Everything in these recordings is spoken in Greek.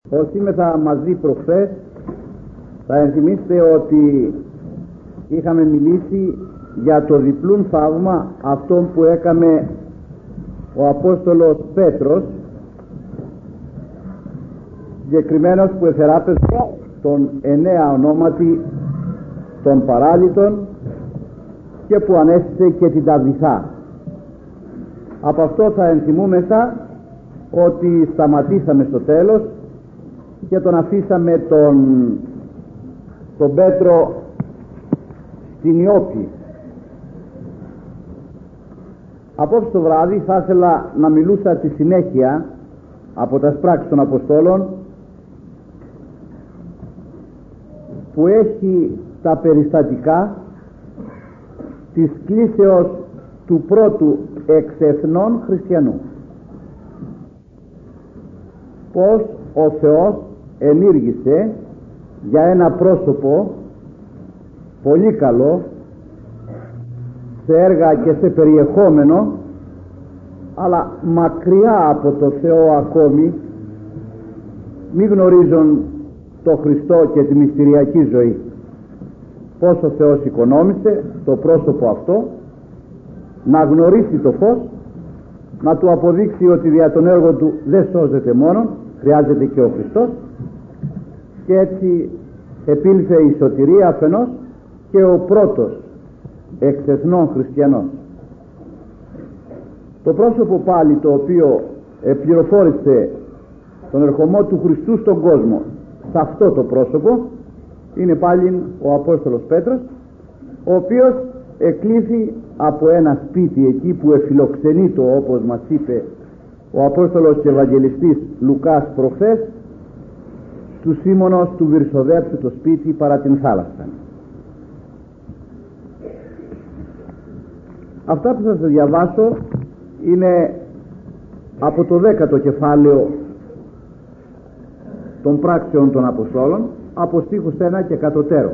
Όσοι ήμεθα μαζί προχθές, θα ενθυμίστε ότι είχαμε μιλήσει για το διπλούν θαύμα αυτόν που έκαμε ο Απόστολος Πέτρος, συγκεκριμένος που εθεράπευσε τον 9 ονόματι των παράλυτων και που ανέστησε και την Ταβιθά. Από αυτό θα ενθυμούμεθα ότι σταματήσαμε στο τέλος και τον αφήσαμε τον Πέτρο στην Ιώπη. Απόψε το βράδυ θα ήθελα να μιλούσα στη συνέχεια από τα πράξεις των Αποστόλων, που έχει τα περιστατικά της κλήσεως του πρώτου εξ-εθνών χριστιανού. Πως ο Θεός ενήργησε για ένα πρόσωπο πολύ καλό σε έργα και σε περιεχόμενο, αλλά μακριά από το Θεό ακόμη, μη γνωρίζουν το Χριστό και τη μυστηριακή ζωή. Πως ο Θεός οικονόμησε το πρόσωπο αυτό να γνωρίσει το φως, να του αποδείξει ότι δια τον έργο του δεν σώζεται μόνον, χρειάζεται και ο Χριστός, και έτσι επήλθε η σωτηρία αφενός και ο πρώτος εξ-εθνών χριστιανός. Το πρόσωπο πάλι το οποίο πληροφόρησε τον ερχομό του Χριστού στον κόσμο, σε αυτό το πρόσωπο είναι πάλι ο Απόστολος Πέτρος, ο οποίος εκλήθη από ένα σπίτι εκεί που εφιλοξενείτο, όπως μας είπε ο Απόστολος και Ευαγγελιστής Λουκάς προχθές, του Σίμωνος του Βυρσοδέψου το σπίτι παρά την θάλασσα. Αυτά που θα σας διαβάσω είναι από το 10ο κεφάλαιο των πράξεων των Αποστόλων, από στίχους 1 και κατωτέρω.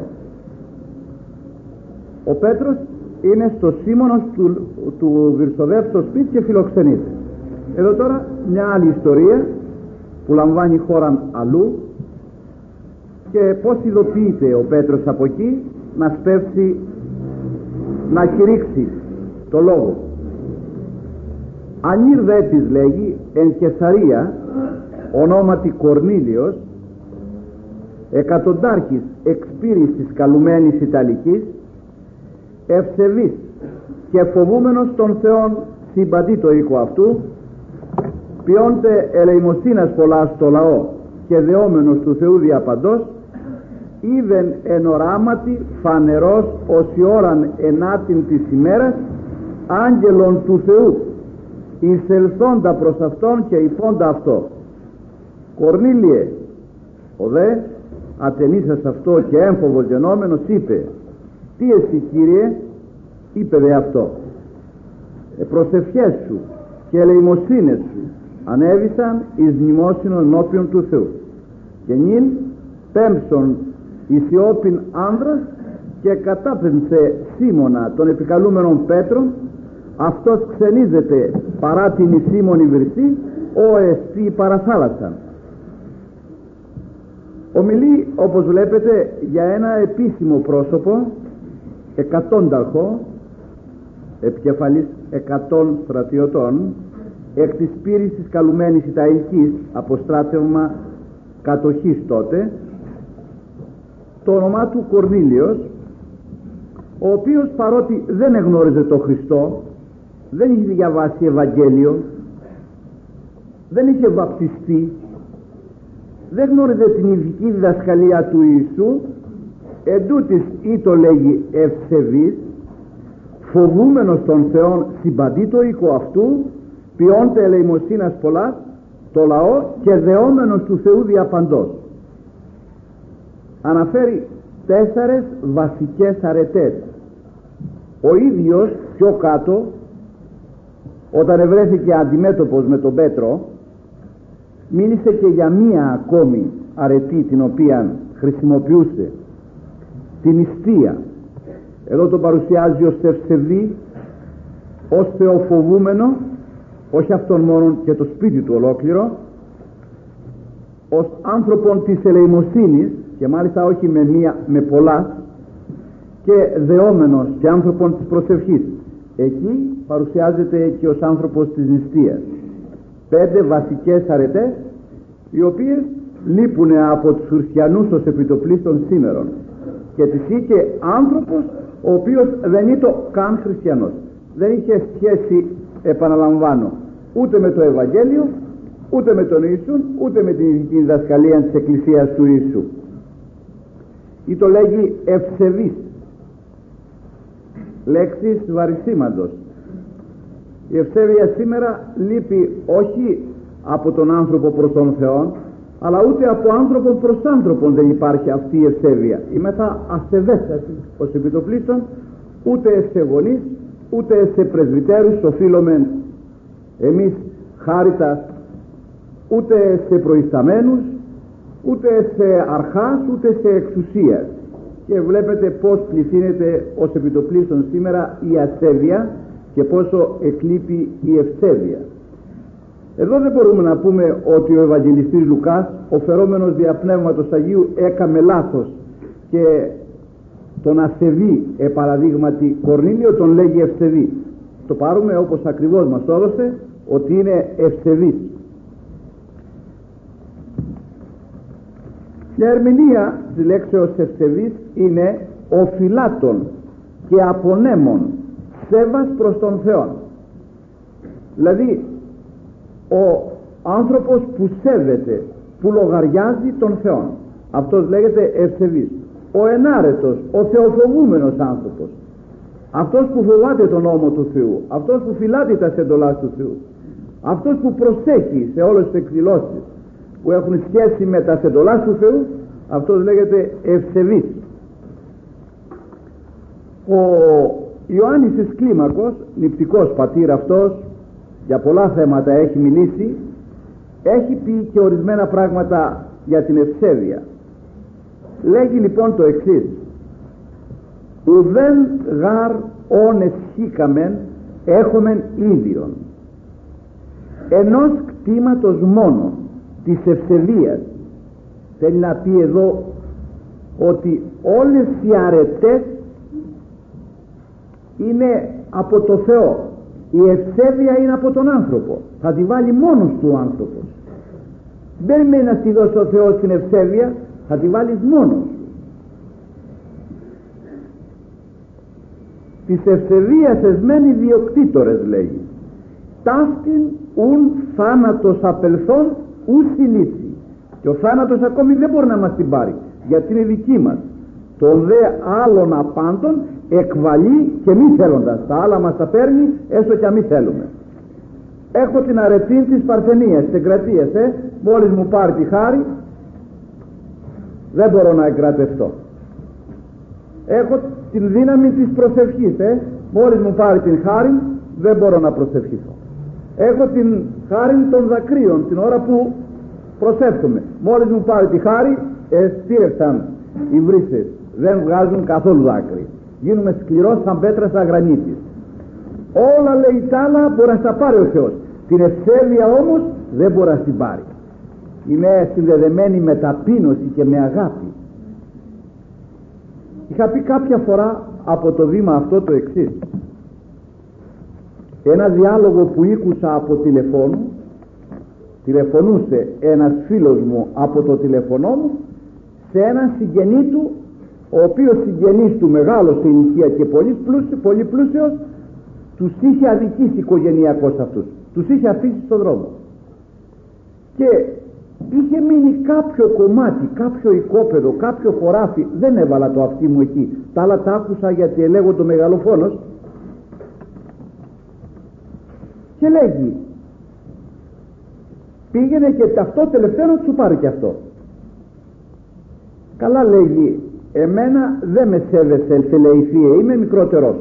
Ο Πέτρος είναι στο Σίμωνος του Βυρσοδέψου το σπίτι και φιλοξενείται. Εδώ τώρα μια άλλη ιστορία που λαμβάνει χώρα αλλού, και πως ειδοποιείται ο Πέτρος από εκεί να σπεύσει να κηρύξει το λόγο. Ανήρ δε της λέγει εν Κεσαρία ονόματι Κορνήλιος, εκατοντάρχης εξπύρης της καλουμένης Ιταλικής, ευσεβής και φοβούμενος των Θεών συμπατεί το οίκο αυτού, ποιόντε ελεημοσύνας πολλά στο λαό και δεόμενος του Θεού διαπαντός, είδεν εν οράματι φανερός ως η ώραν ενάτην της ημέρας άγγελον του Θεού εισελθόντα προς αυτόν και υπόντα αυτό. Κορνήλιε, ο δε ατενίσας αυτό και έμφοβος γενόμενος είπε, τι εσύ Κύριε? Είπε δε αυτό, προσευχές σου και ελεημοσύνες σου ανέβησαν εις μνημόσυνον ενώπιον του Θεού, και νυν πέμψον εις Ιώπην άνδρας και κατάπεμψε Σίμωνα τον επικαλούμενον Πέτρον, αυτός ξενίζεται παρά την εις Σίμωνη Βυρσή, ο εστί παραθάλασσαν. Ομιλεί, όπως βλέπετε, για ένα επίσημο πρόσωπο, εκατόνταρχο, επικεφαλής 100 στρατιωτών, εκ της πύρης της καλουμένης Ιταλικής, αποστράτευμα κατοχής τότε. Το όνομά του Κορνήλιος, ο οποίος παρότι δεν εγνώριζε τον Χριστό, δεν είχε διαβάσει Ευαγγέλιο, δεν είχε βαπτιστεί, δεν γνώριζε την ειδική διδασκαλία του Ιησού, εντούτοις ή το λέγει ευσεβής, φοβούμενος των Θεών συμπαντεί το οίκο αυτού, ποιόντε ελεημοσύνας πολλά το λαό και δεόμενος του Θεού διαπαντός. Αναφέρει 4 βασικές αρετές. Ο ίδιος πιο κάτω, όταν ευρέθηκε αντιμέτωπος με τον Πέτρο, μίλησε και για μία ακόμη αρετή την οποία χρησιμοποιούσε, την νηστεία. Εδώ το παρουσιάζει ως ευσεβή, ως θεοφοβούμενο, όχι αυτόν μόνο και το σπίτι του ολόκληρο, ως άνθρωπον της ελεημοσύνης, και μάλιστα όχι με πολλά, και δεόμενος και άνθρωπον της προσευχής. Εκεί παρουσιάζεται και ως άνθρωπος της νηστείας. 5 βασικές αρετές, οι οποίες λείπουν από τους χριστιανούς ως επιτοπλίστων σήμερον, και τις είχε άνθρωπος ο οποίος δεν ήταν καν χριστιανός. Δεν είχε σχέση, επαναλαμβάνω, ούτε με το Ευαγγέλιο, ούτε με τον Ιησού, ούτε με την ειδική διδασκαλία της Εκκλησίας του Ιησού. Ή το λέγει ευσεβής, λέξης βαρισίμαντος. Η ευσέβεια σήμερα λείπει όχι από τον άνθρωπο προς τον Θεό, αλλά ούτε από άνθρωπο προς άνθρωπον δεν υπάρχει αυτή η ευσέβεια. Είμεθα ασεβέστατοι ως επιτοπλίστων, ούτε σε γονείς, ούτε σε πρεσβυτέρους οφείλομεν εμείς χάριτας, ούτε σε προϊσταμένους, ούτε σε αρχάς, ούτε σε εξουσίας. Και βλέπετε πως πληθύνεται ως επιτοπλίστων σήμερα η ασέβεια και πόσο εκλείπει η ευσέβεια. Εδώ δεν μπορούμε να πούμε ότι ο Ευαγγελιστής Λουκάς, ο φερόμενος δια Πνεύματος Αγίου, έκαμε λάθος και τον ασεβή παραδείγματι Κορνήλιο τον λέγει ευσεβή. Το πάρουμε όπως ακριβώς μας το έδωσε, ότι είναι ευσεβής. Μια ερμηνεία της λέξεως ευσεβής είναι οφειλάτων και απονέμων σέβας προς τον Θεό. Δηλαδή ο άνθρωπος που σέβεται, που λογαριάζει τον Θεό, αυτός λέγεται ευσεβής. Ο ενάρετος, ο θεοφοβούμενος άνθρωπος, αυτός που φοβάται τον νόμο του Θεού, αυτός που φυλάτει τα εντολάς του Θεού, αυτός που προσέχει σε όλες τις εκδηλώσεις που έχουν σχέση με τα εντολάς του Θεού, αυτός λέγεται ευσεβής. Ο Ιωάννης της Κλίμακος, νηπτικός πατήρ αυτός, για πολλά θέματα έχει μιλήσει, έχει πει και ορισμένα πράγματα για την ευσέβεια. Λέγει λοιπόν το εξής: ουδέν γάρ όν εσχήκαμεν έχομεν ίδιον, ενός κτήματος μόνο της ευσεβίας. Θέλει να πει εδώ ότι όλες οι αρετές είναι από το Θεό. Η ευσέβεια είναι από τον άνθρωπο. Θα τη βάλει μόνος του ο άνθρωπος. Δεν μένει να τη δώσει ο Θεός την ευσέβεια, θα τη βάλεις μόνος. Της ευσεβίας εσμένοι διοκτήτορες λέγει. Ταύτην ουν θάνατος απελθόν ου συλλήψη. Και ο θάνατος ακόμη δεν μπορεί να μας την πάρει, γιατί είναι δική μας. Τον δε άλλον απάντων εκβαλεί και μη θέλοντας. Τα άλλα μας τα παίρνει έστω και αν μη θέλουμε. Έχω την αρετή της Παρθενίας, της εγκρατείας, μόλις μου πάρει τη χάρη δεν μπορώ να εγκρατευτώ. Έχω την δύναμη της προσευχής, μόλις μου πάρει την χάρη δεν μπορώ να προσευχηθώ. Έχω την χάρη των δακρύων την ώρα που προσεύχομαι. Μόλις μου πάρει τη χάρη στήρευσαν οι βρύσες, δεν βγάζουν καθόλου δάκρυ. Γίνουμε σκληρός σαν πέτρα σαν γρανίτης. Όλα λέει τα άλλα μπορεί να τα πάρει ο Θεός. Την ευσέβεια όμως δεν μπορεί να την πάρει. Είναι συνδεδεμένη με ταπείνωση και με αγάπη. Είχα πει κάποια φορά από το βήμα αυτό το εξής: ένα διάλογο που ήκουσα από τηλεφώνου, τηλεφωνούσε ένας φίλος μου από το τηλεφωνό μου σε έναν συγγενή του, ο οποίος συγγενής του μεγάλος σε ηλικία και πολύ πλούσιος, τους είχε αδικήσει οικογενειακώς αυτούς, τους είχε αφήσει στον δρόμο και είχε μείνει κάποιο κομμάτι, κάποιο οικόπεδο, κάποιο χωράφι. Δεν έβαλα το αυτί μου εκεί, τα άλλα τα άκουσα γιατί ελέγω το μεγαλοφόνος. Και λέγει, πήγαινε και αυτό τελευταίο να σου πάρει και αυτό. Καλά, λέγει, εμένα δεν με σέβεσαι, λέει, θεία, είμαι μικρότερός.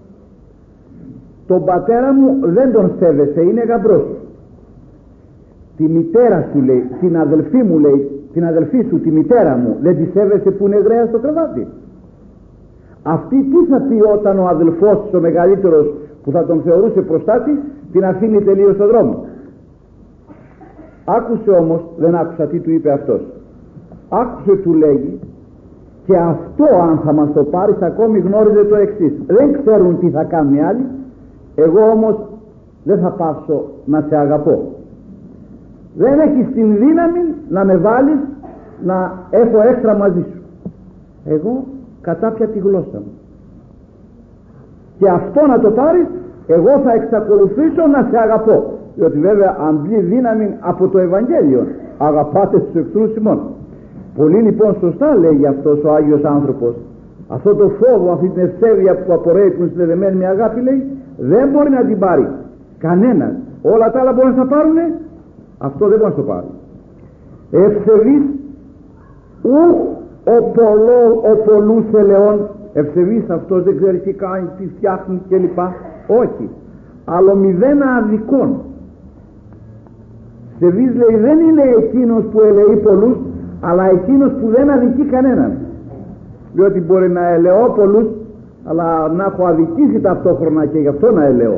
Τον πατέρα μου δεν τον σέβεσαι, είναι γαμπρός σου. Τη μητέρα σου, λέει, την αδελφή μου, λέει, την αδελφή σου, τη μητέρα μου, δεν τη σέβεσαι που είναι γραία στο κρεβάτι. Αυτή τι θα πει όταν ο αδελφός της, ο μεγαλύτερος, που θα τον θεωρούσε προστάτη, την αφήνει τελείως στον δρόμο? Άκουσε όμως, δεν άκουσα τι του είπε αυτός. Άκουσε, του λέγει, και αυτό αν θα μας το πάρεις ακόμη γνώριζε το εξής: δεν ξέρουν τι θα κάνουν οι άλλοι, εγώ όμως δεν θα πάψω να σε αγαπώ. Δεν έχεις την δύναμη να με βάλεις να έχω έξτρα μαζί σου. Εγώ κατάπια τη γλώσσα μου, και αυτό να το πάρεις, εγώ θα εξακολουθήσω να σε αγαπώ, διότι βέβαια αντλεί δύναμη από το Ευαγγέλιο, αγαπάτε τους εχθρούς ημών. Πολύ λοιπόν σωστά λέγει αυτός ο Άγιος άνθρωπος. Αυτό το φόβο, αυτή την ευσέβεια που απορρέει, που είναι συνδεδεμένη με αγάπη, λέει, δεν μπορεί να την πάρει κανένας. Όλα τα άλλα μπορεί να τα πάρουνε, αυτό δεν μπορεί να το πάρει. Ευσεβής ούχ ο πολλούς ελαιών. Ευσεβής αυτός, δεν ξέρει τι κάνει, τι φτιάχνει κλπ. Όχι, αλλά μηδένα αδικών. Ευσεβής, λέει, δεν είναι εκείνος που ελεεί πολλούς, αλλά εκείνος που δεν αδικεί κανέναν. Διότι μπορεί να ελεώ πολλούς, αλλά να έχω αδικήσει ταυτόχρονα και γι' αυτό να ελεώ.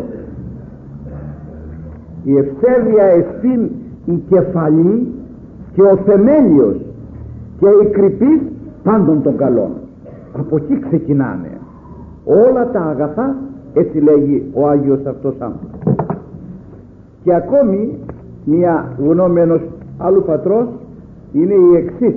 Η ευσέβεια εστίν η κεφαλή και ο θεμέλιος και η κρυπής πάντων των καλών. Από εκεί ξεκινάνε όλα τα αγαθά, έτσι λέγει ο Άγιος αυτός άνθρωπος. Και ακόμη μια γνώμη ενός άλλου πατρός είναι η εξής: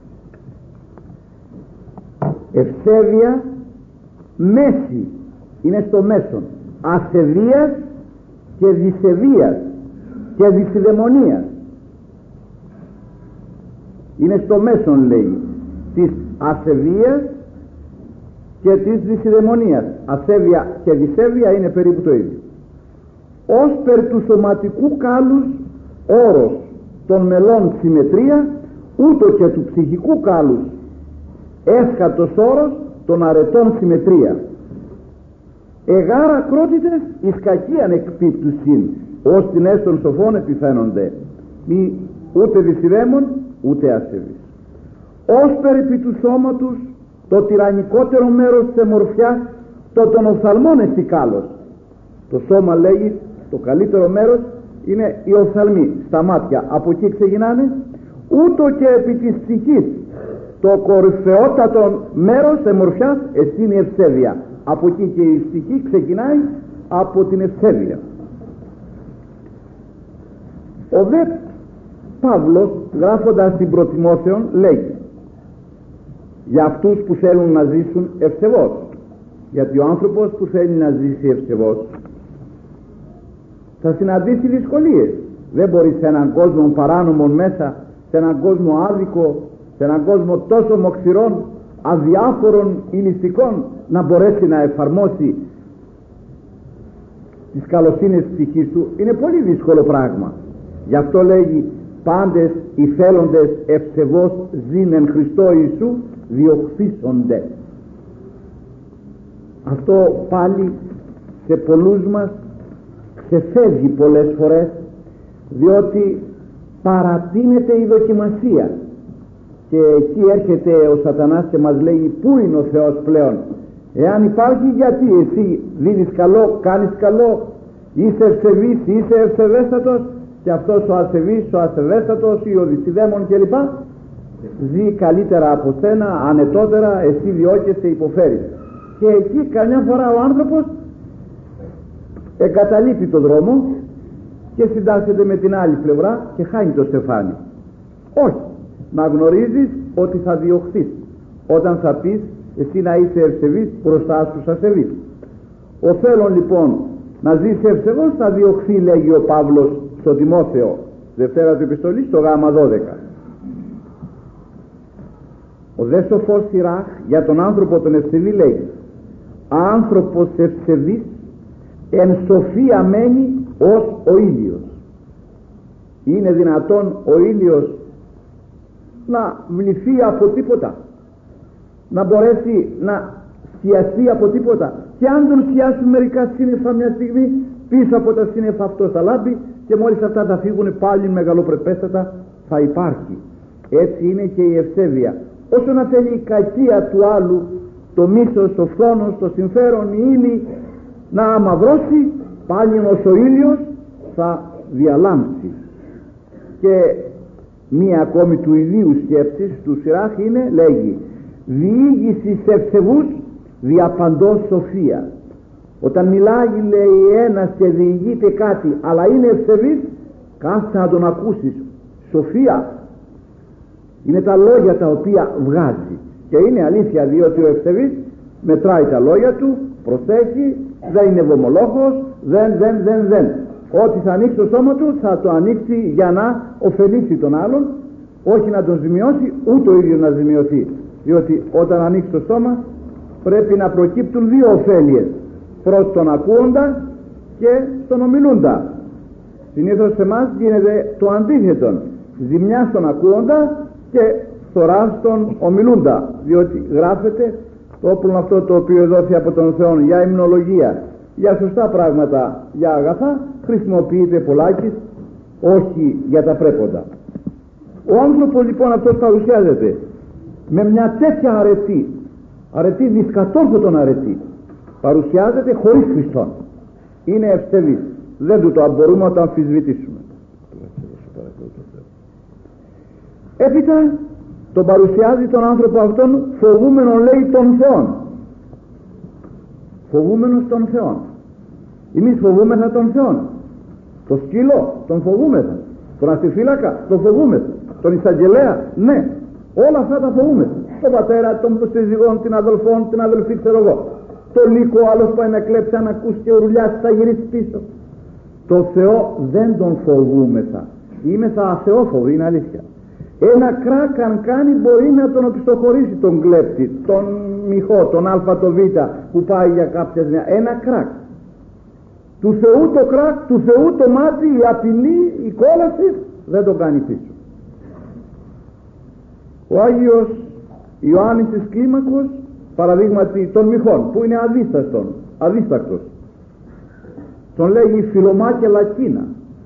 ευσέβεια μέση, είναι στο μέσον, ασεβίας και δυσεβίας και δυσιδαιμονίας. Είναι στο μέσον, λέει, της ασεβίας και της δυσιδαιμονίας. Ασέβεια και δυσέβεια είναι περίπου το ίδιο. Ως περ του σωματικού κάλους όρος των μελών συμμετρία, ούτω και του ψυχικού κάλους έσχατος όρος των αρετών συμμετρία. Εγάρα ακρότητες εις κακίαν εκπίπτουσιν, ως την έστων σοφών επιφαίνονται, μη ούτε δυσιδαίμων ούτε ασεβής. Ως περί του σώματος το τυραννικότερο μέρος της εμορφιάς το των οφθαλμών εστί κάλος. Το σώμα, λέγει, το καλύτερο μέρος είναι οι οφθαλμοί στα μάτια, από εκεί ξεκινάνε. Ούτω και επί της ψυχής το κορυφαιότατο μέρος εμορφιάς εστίν η ευσέβεια. Από εκεί και η ψυχή ξεκινάει από την ευσέβεια. Ο δε Παύλος, γράφοντας την Πρώτη Τιμόθεον, λέγει για αυτούς που θέλουν να ζήσουν ευσεβώς, γιατί ο άνθρωπος που θέλει να ζήσει ευσεβώς θα συναντήσει δυσκολίες. Δεν μπορεί σε έναν κόσμο παράνομο μέσα, σε έναν κόσμο άδικο, σε έναν κόσμο τόσο μοξυρών, αδιάφορων ηλιστικών, να μπορέσει να εφαρμόσει τις καλοσύνες της ψυχής του. Είναι πολύ δύσκολο πράγμα. Γι' αυτό λέγει πάντες οι θέλοντες ευσεβώς ζήν εν Χριστώ Ιησού διοχθήσονται. Αυτό πάλι σε πολλούς μας ξεφεύγει πολλές φορές, διότι παρατείνεται η δοκιμασία και εκεί έρχεται ο σατανάς και μας λέει πού είναι ο Θεός πλέον. Εάν υπάρχει, γιατί εσύ δίνεις καλό, κάνεις καλό, είσαι ευσεβής, είσαι ευσεβέστατος, και αυτός ο ασεβής, ο ασεβέστατος ή ο δυσιδαίμων κλπ ζει καλύτερα από σένα, ανετότερα, εσύ διώκεσαι, υποφέρεις. Και εκεί καμιά φορά ο άνθρωπος εγκαταλείπει το δρόμο και συντάσσεται με την άλλη πλευρά και χάνει το στεφάνι. Όχι, να γνωρίζεις ότι θα διωχθείς όταν θα πεις εσύ να είσαι ευσεβής μπροστά στους ασεβείς. Ο θέλων λοιπόν να ζήσει ευσεβώς θα διωχθεί, λέγει ο Παύλος στο Τιμόθεο, Δευτέρα του Επιστολή, στο γάμα 12. Ο δε σοφός Σιράχ για τον άνθρωπο τον ευσεβή λέει: άνθρωπος ευσεβής εν σοφία μένει ως ο ήλιος. Είναι δυνατόν ο ήλιος να βληθεί από τίποτα, να μπορέσει να σκιαστεί από τίποτα? Και αν τον σκιάσουν μερικά σύννεφα μια στιγμή, πίσω από τα σύννεφα αυτό θα λάμπει και μόλις αυτά θα φύγουν πάλι μεγαλοπρεπέστατα θα υπάρχει. Έτσι είναι και η ευσέβεια. Όσο να θέλει η κακία του άλλου, το μίσος, το φθόνος, το συμφέρον, η ύλη να αμαυρώσει, πάλι ως ο ήλιος θα διαλάμψει. Και μία ακόμη του ιδίου σκέψης του Σιράχ είναι, λέγει, διήγηση ευσεβούς διαπαντός σοφία. Όταν μιλάει, λέει, ένας και διηγείται κάτι αλλά είναι ευσεβής, κάθεται να τον ακούσεις. Σοφία είναι τα λόγια τα οποία βγάζει, και είναι αλήθεια, διότι ο ευσεβής μετράει τα λόγια του, προσέχει, δεν είναι βομολόχος, δεν. Ό,τι θα ανοίξει το στόμα του θα το ανοίξει για να ωφελήσει τον άλλον, όχι να τον ζημιώσει, ούτε ο ίδιος να ζημιωθεί, διότι όταν ανοίξει το στόμα πρέπει να προκύπτουν δύο ωφέλειες, προς τον ακούοντα και στον ομιλούντα. Συνήθως σε εμάς γίνεται το αντίθετο, ζημιά στον ακούοντα και φθορά στον ομιλούντα, διότι γράφεται το όπλο αυτό το οποίο δόθη από τον Θεό για υμνολογία, για σωστά πράγματα, για αγαθά, χρησιμοποιείται πολλάκις, όχι για τα πρέποντα. Ο άνθρωπος λοιπόν αυτός παρουσιάζεται με μια τέτοια αρετή, δυσκατόρθωτον αρετή, παρουσιάζεται χωρίς Χριστόν, είναι ευσεβής, δεν του το μπορούμε να το αμφισβητήσουμε. Έπειτα τον παρουσιάζει τον άνθρωπο αυτόν φοβούμενο, λέει, των Θεών, φοβούμενος των Θεών. Εμείς φοβούμεθα των Θεών. Το σκύλο τον φοβούμεθα, τον αστιφύλακα τον φοβούμεθα, τον εισαγγελέα, ναι, όλα αυτά τα φοβούμεθα, τον πατέρα, τον σύζυγον, την αδελφόν, την αδελφή, ξέρω εγώ, το λύκο, άλλος πάει να κλέψει, αν ακούσει και ουρλιάσει θα γυρίσει πίσω. Το Θεό δεν τον φοβούμεθα, είμεθα αθεόφοβοι, είναι αλήθεια. Ένα κράκ αν κάνει μπορεί να τον οπισθοχωρήσει τον κλέπτη, τον μυχό, τον α, το β που πάει για κάποια ζημιά. Ένα κράκ. Του Θεού το κράκ, του Θεού το μάτι, η απειλή, η κόλαση δεν τον κάνει πίσω. Ο Άγιος Ιωάννης της Κλίμακος, παραδείγματι των μυχών, που είναι αδίστακτος, τον λέγει Φιλωμά και Λακίνα,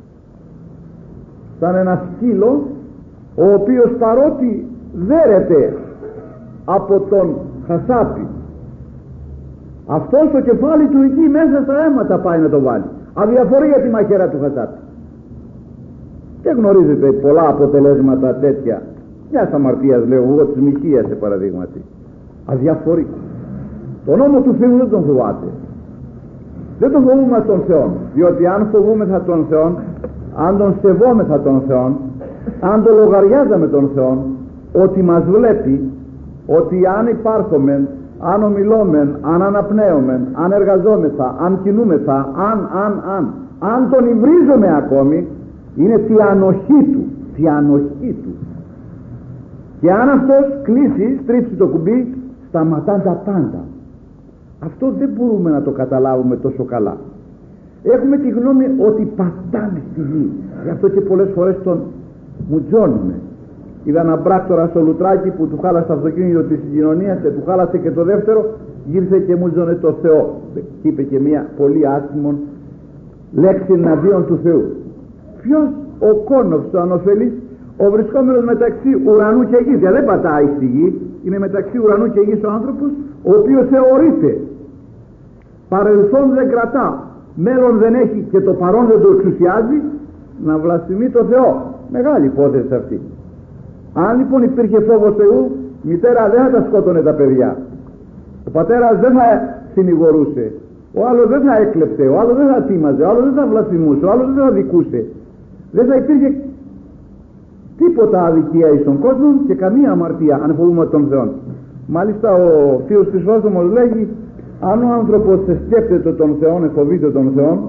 σαν ένα σκύλο ο οποίος παρότι δέρεται από τον χασάπι, αυτός το κεφάλι του εκεί μέσα στα αίματα πάει να το βάλει, αδιαφορεί για τη μαχαίρα του χασάπι. Και γνωρίζετε πολλά αποτελέσματα τέτοια μιας αμαρτίας, λέω εγώ, της μοιχείας σε παραδείγματι, αδιαφορεί. Τον νόμο του Θεού δεν τον φοβάται, δεν τον φοβούμαστε τον Θεό, διότι αν φοβούμεθα τον Θεό, αν τον σεβόμεθα τον Θεό, αν το λογαριάζαμε τον Θεό, ότι μας βλέπει, ότι αν υπάρχομεν, αν ομιλόμεν, αν αναπνέομεν, αν εργαζόμεθα, αν κινούμεθα, αν τον υβρίζομαι ακόμη, είναι τη ανοχή του. Και αν αυτός κλείσει, στρίψει το κουμπί, σταματάν τα πάντα. Αυτό δεν μπορούμε να το καταλάβουμε τόσο καλά. Έχουμε τη γνώμη ότι πατάμε στη γη, γι' αυτό και πολλές φορές τον μουτζώνουμε. Είδα έναν πράκτορα στο Λουτράκι που του χάλασε το αυτοκίνητο της συγκοινωνίας και του χάλασε και το δεύτερο, γύρισε και μουτζώνε το Θεό. Είπε και μια πολύ άσχημον λέξη εναντίον του Θεού. Ποιος? Ο κόνος, ο ανωφελής, ο βρισκόμενος μεταξύ ουρανού και γης. Δεν πατάει στη γη, είναι μεταξύ ουρανού και γης ο άνθρωπος, ο οποίος θεωρείται παρελθόν δεν κρατά, μέλλον δεν έχει και το παρόν δεν το εξουσιάζει, να βλασφημεί το Θεό. Μεγάλη υπόθεση αυτή. Αν λοιπόν υπήρχε φόβος Θεού, η μητέρα δεν θα τα σκότωνε τα παιδιά, ο πατέρας δεν θα συνηγορούσε, ο άλλος δεν θα έκλεψε, ο άλλος δεν θα τίμαζε, ο άλλος δεν θα βλασφημούσε, ο άλλος δεν θα δικούσε, δεν θα υπήρχε τίποτα αδικία εις τον κόσμο και καμία αμαρτία, αν φοβούμε τον Θεό. Μάλιστα ο Θείος Χρυσόστομος λέγει, αν ο άνθρωπος σκέπτεται τον Θεό, φοβείται τον Θεό,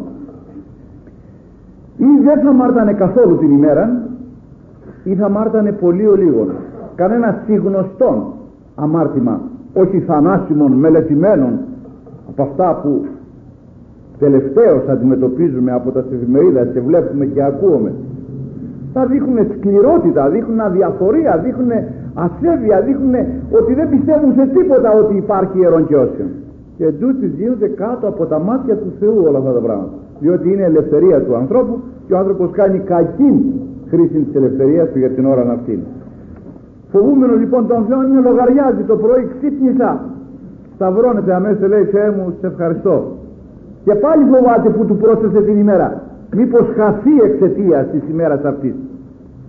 ή δεν θα μάρτανε καθόλου την ημέρα, ή θα μάρτανε πολύ ο λίγον. Κανένα συγνωστόν αμάρτημα, όχι θανάσιμων, μελετημένων, από αυτά που τελευταίως αντιμετωπίζουμε από τα εφημερίδα και βλέπουμε και ακούμε. Θα δείχνουν σκληρότητα, δείχνουν αδιαφορία, δείχνουν ασέβεια, δείχνουν ότι δεν πιστεύουν σε τίποτα ότι υπάρχει ιερόν και όσιον. Και τούτοι γίνονται κάτω από τα μάτια του Θεού όλα αυτά τα πράγματα. Διότι είναι ελευθερία του ανθρώπου και ο άνθρωπος κάνει κακή χρήση της ελευθερίας του για την ώρα αυτή. Φοβούμενος λοιπόν τον Θεό είναι λογαριάζει το πρωί, ξύπνησα, σταυρώνεται αμέσως, λέει Θεέ μου, σε ευχαριστώ. Και πάλι φοβάται που του πρόσθεσε την ημέρα. Μήπως χαθεί εξαιτίας της ημέρας αυτής.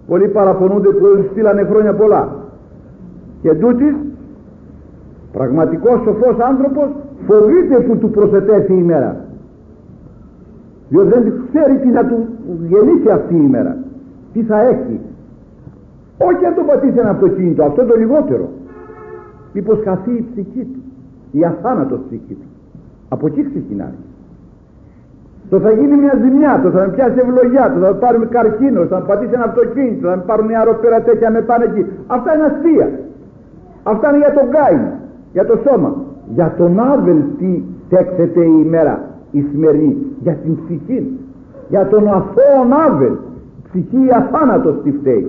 Πολλοί παραπονούνται που στείλανε χρόνια πολλά. Και τούτης, πραγματικός σοφός άνθρωπος φοβείται που του προσετέθη η ημέρα. Διότι δεν ξέρει τι θα του γεννήσει αυτή η ημέρα. Τι θα έχει. Όχι αν το πατήσει ένα αυτοκίνητο, αυτό το λιγότερο. Μήπως χαθεί η ψυχή του, η αθάνατος ψυχή του. Από εκεί ξεκινάει. Το θα γίνει μια ζημιά, το θα με πιάσει ευλογιά, το θα με πάρουμε καρκίνο, θα με πατήσει ένα αυτοκίνητο, θα με πάρουν μια αεροπέρα τέτοια με πάνε εκεί. Αυτά είναι αστεία. Αυτά είναι για τον Κάιν, για το σώμα. Για τον Άβελ τι τέξεται η ημέρα η σημερινή, για την ψυχή. Για τον αθώον Άβελ, ψυχή αθάνατος τι φταίει.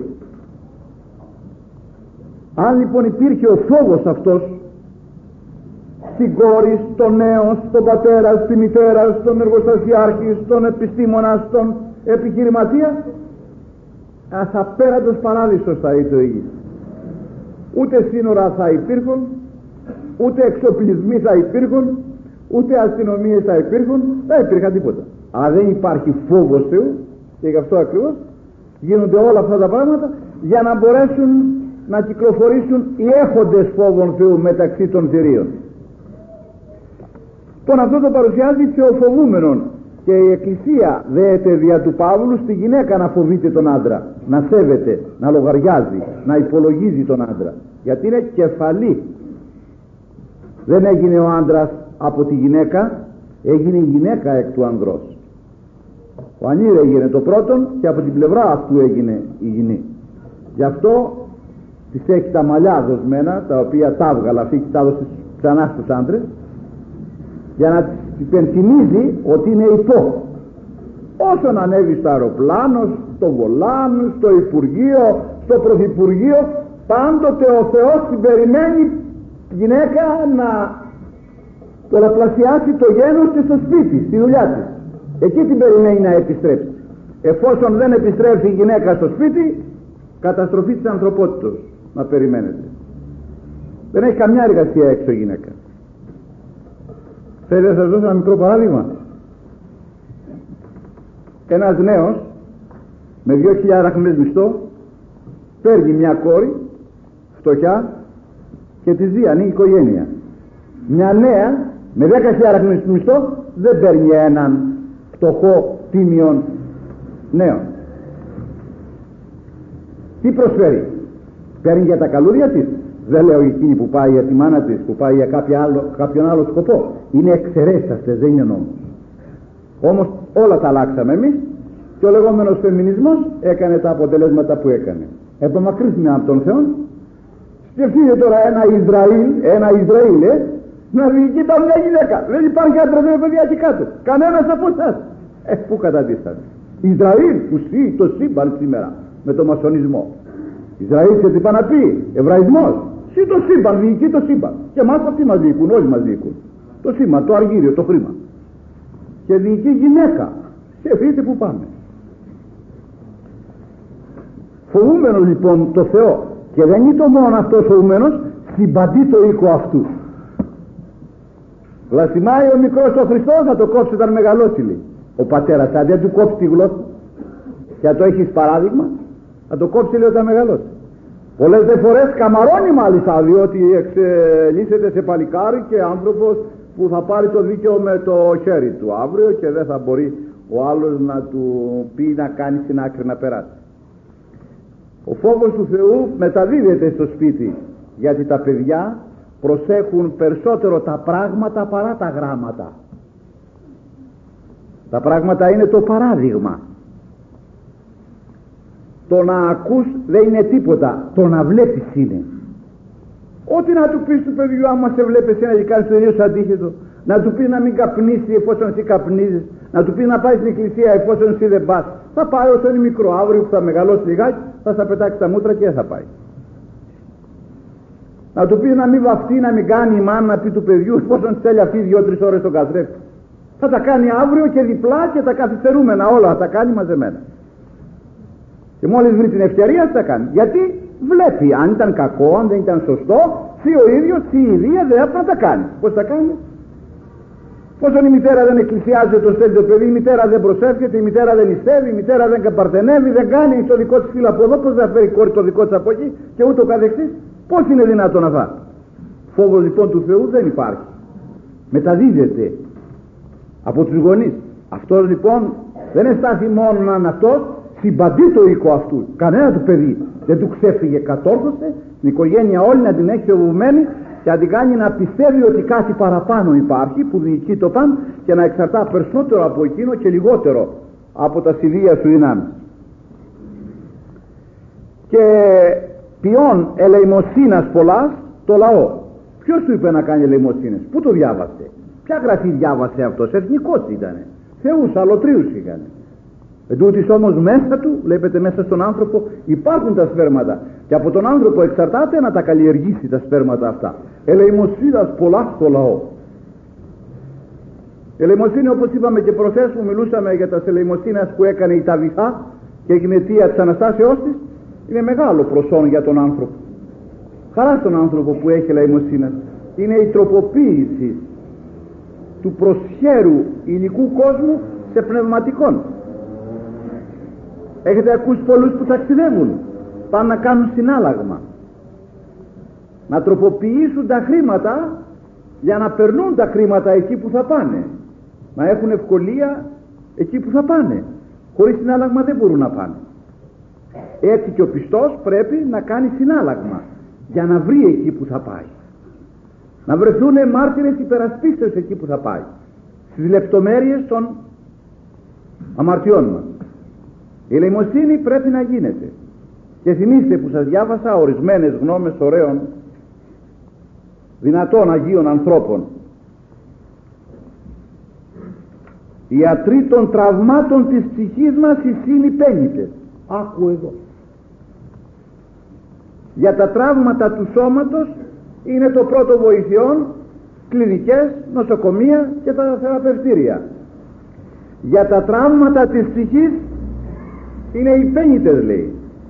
Αν λοιπόν υπήρχε ο φόβος αυτός στην κόρη, στον νέο, στον πατέρα, στη μητέρα, στον εργοστασιάρχη, στον επιστήμονα, στον επιχειρηματία, απέραντος παράδεισος θα ήταν η γη. Ούτε σύνορα θα υπήρχαν, ούτε εξοπλισμοί θα υπήρχαν, ούτε αστυνομίες θα υπήρχαν, δεν υπήρχαν τίποτα. Αλλά δεν υπάρχει φόβος Θεού, και γι' αυτό ακριβώς γίνονται όλα αυτά τα πράγματα για να μπορέσουν να κυκλοφορήσουν οι έχοντες φόβων Θεού μεταξύ των θηρίων. Τον αυτό το παρουσιάζει θεοφοβούμενον, και η Εκκλησία δέεται δια του Παύλου στη γυναίκα να φοβείται τον άντρα, να σέβεται, να λογαριάζει, να υπολογίζει τον άντρα, γιατί είναι κεφαλή. Δεν έγινε ο άντρας από τη γυναίκα, έγινε η γυναίκα εκ του ανδρός. Ο ανήρ έγινε το πρώτον και από την πλευρά αυτού έγινε η γυνή. Γι' αυτό της έχει τα μαλλιά δοσμένα, τα οποία τα έβγαλα αυτή και τα έδωσε ξανά στους άντρες, για να της υπενθυμίζει ότι είναι υπό. Όσον ανέβει στο αεροπλάνο, στο βολάνο, στο Υπουργείο, στο Πρωθυπουργείο, πάντοτε ο Θεός την περιμένει γυναίκα να πολλαπλασιάσει το γένος της στο σπίτι, στη δουλειά της. Εκεί την περιμένει να επιστρέψει. Εφόσον δεν επιστρέφει η γυναίκα στο σπίτι, καταστροφή της ανθρωπότητας να περιμένετε. Δεν έχει καμιά εργασία έξω η γυναίκα. Θέλετε να σας δώσω ένα μικρό παράδειγμα. Ένας νέος με 2.000 δραχμές μισθό παίρνει μια κόρη φτωχιά και της ζει, ανοίγει οικογένεια. Μια νέα με 10.000 δραχμές μισθό δεν παίρνει έναν φτωχό τίμιον νέο. Τι προσφέρει? Παίρνει για τα καλούρια της. Δεν λέω εκείνη που πάει για τη μάνα της, που πάει για κάποιον άλλο σκοπό. Είναι εξαιρέσεις αυτές, δεν είναι νόμος. Όμως όλα τα αλλάξαμε εμείς και ο λεγόμενος φεμινισμός έκανε τα αποτελέσματα που έκανε. Επομακρύσουμε από τον Θεό. Σκεφτείτε τώρα ένα Ισραήλ, να διοικεί τα μια γυναίκα. Δεν υπάρχει άντρα, δεν παιδιά εκεί κάτω. Κανένας από εσάς. Πού καταντήσατε? Ισραήλ που το σύμπαν σήμερα με το μασονισμό. Ισραήλ και τι πάει να πει? Εβραϊσμός. Το σύμπαν, διοικεί το σύμπαν. Και εμάς αυτοί μας διοικούν, όλοι μας διοικούν. Το σύμπαν, το αργύριο, το χρήμα. Και διοικεί γυναίκα. Σκεφτείτε που πάμε. Φοβούμενος λοιπόν το Θεό, και δεν είναι το μόνο αυτός φοβούμενος, συμπαντεί το οίκο αυτού. Βλασιμάει ο μικρός ο Χριστός, θα το κόψει όταν μεγαλώσει. Ο πατέρας, αν δεν του κόψει τη γλώσσα, και αν το έχεις παράδειγμα, θα το κόψει λέει όταν μεγαλώσει. Πολλές δε φορές καμαρώνει μάλιστα, διότι εξελίσσεται σε παλικάρι και άνθρωπος που θα πάρει το δίκαιο με το χέρι του αύριο και δεν θα μπορεί ο άλλος να του πει να κάνει στην άκρη να περάσει. Ο φόβος του Θεού μεταδίδεται στο σπίτι, γιατί τα παιδιά προσέχουν περισσότερο τα πράγματα παρά τα γράμματα. Τα πράγματα είναι το παράδειγμα. Το να ακούς δεν είναι τίποτα, το να βλέπεις είναι. Ό,τι να του πεις του παιδιού, άμα σε βλέπεις ένα και κάνεις το ίδιο αντίθετο, να του πεις να μην καπνίσει εφόσον εσύ καπνίζεις, να του πεις να πάει στην εκκλησία εφόσον εσύ δεν πας, θα πάει όσο είναι μικρό. Αύριο που θα μεγαλώσει λιγάκι θα στα πετάξει τα μούτρα και δεν θα πάει. Να του πεις να μην βαφτεί, να μην κάνει η μάνα, να πει του παιδιού εφόσον θέλει αυτή 2-3 ώρες στον καθρέφτη. Θα τα κάνει αύριο και διπλά και τα καθυστερούμενα όλα θα τα κάνει μαζεμένα. Και μόλις βρει την ευκαιρία θα κάνει. Γιατί βλέπει αν ήταν κακό, αν δεν ήταν σωστό, τι ο ίδιος, τι η ιδία δεν έπρεπε να τα κάνει. Πώς τα κάνει? Όσον η μητέρα δεν εκκλησιάζεται το στέλνει το παιδί, η μητέρα δεν προσεύχεται, η μητέρα δεν νηστεύει, η μητέρα δεν καπαρτενεύει, δεν κάνει το δικό της φίλο από εδώ, πώς θα φέρει κόρη το δικό της από εκεί και ούτω καθεξής, πώς είναι δυνατόν αυτά? Φόβος λοιπόν του Θεού δεν υπάρχει. Μεταδίδεται από τους γονείς. Αυτός λοιπόν δεν εστάθη μόνο να είναι αυτός, συμπαντεί το οίκο αυτού. Κανένα του παιδί δεν του ξέφυγε, κατόρθωσε την οικογένεια όλη να την έχει οβουμένη και να την κάνει να πιστεύει ότι κάτι παραπάνω υπάρχει που διοικεί το παν και να εξαρτά περισσότερο από εκείνο και λιγότερο από τα συνδύα σου δυνάμεις. Και ποιον ελεημοσύνας πολλάς το λαό. Ποιος του είπε να κάνει ελεημοσύνες? Πού το διάβασε? Ποια γραφή διάβασε αυτός? Εθνικός ήτανε, θεούς αλωτρίους είχαν. Εν τούτοις όμως μέσα του, βλέπετε, μέσα στον άνθρωπο υπάρχουν τα σπέρματα και από τον άνθρωπο εξαρτάται να τα καλλιεργήσει τα σπέρματα αυτά. Ελεημοσύνας πολλά στο λαό. Ελεημοσύνη, όπως είπαμε και προχθές που μιλούσαμε για τα ελεημοσύνας που έκανε η Ταβιθά και έγινε αιτία της Αναστάσεώς της, είναι μεγάλο προσόν για τον άνθρωπο. Χαρά στον άνθρωπο που έχει ελεημοσύνη. Είναι η τροποποίηση του προσχέρου υλικού κόσμου σε πνευματικόν. Έχετε ακούσει πολλούς που ταξιδεύουν, πάνε να κάνουν συνάλλαγμα, να τροποποιήσουν τα χρήματα για να περνούν τα χρήματα εκεί που θα πάνε, να έχουν ευκολία εκεί που θα πάνε. Χωρίς συνάλλαγμα δεν μπορούν να πάνε. Έτσι και ο πιστός πρέπει να κάνει συνάλλαγμα για να βρει εκεί που θα πάει, να βρεθούν μάρτυρες υπερασπίστες εκεί που θα πάει, στις λεπτομέρειες των αμαρτιών μας. Η ελεημοσύνη πρέπει να γίνεται. Και θυμίστε που σας διάβασα ορισμένες γνώμες ωραίων δυνατών Αγίων ανθρώπων. Οι ιατροί των τραυμάτων της ψυχής μας είναι υπένητες. Άκου εδώ. Για τα τραύματα του σώματος είναι το πρώτο βοηθειών, κλινικές, νοσοκομεία και τα θεραπευτήρια. Για τα τραύματα της ψυχής είναι υπένητες, λέει.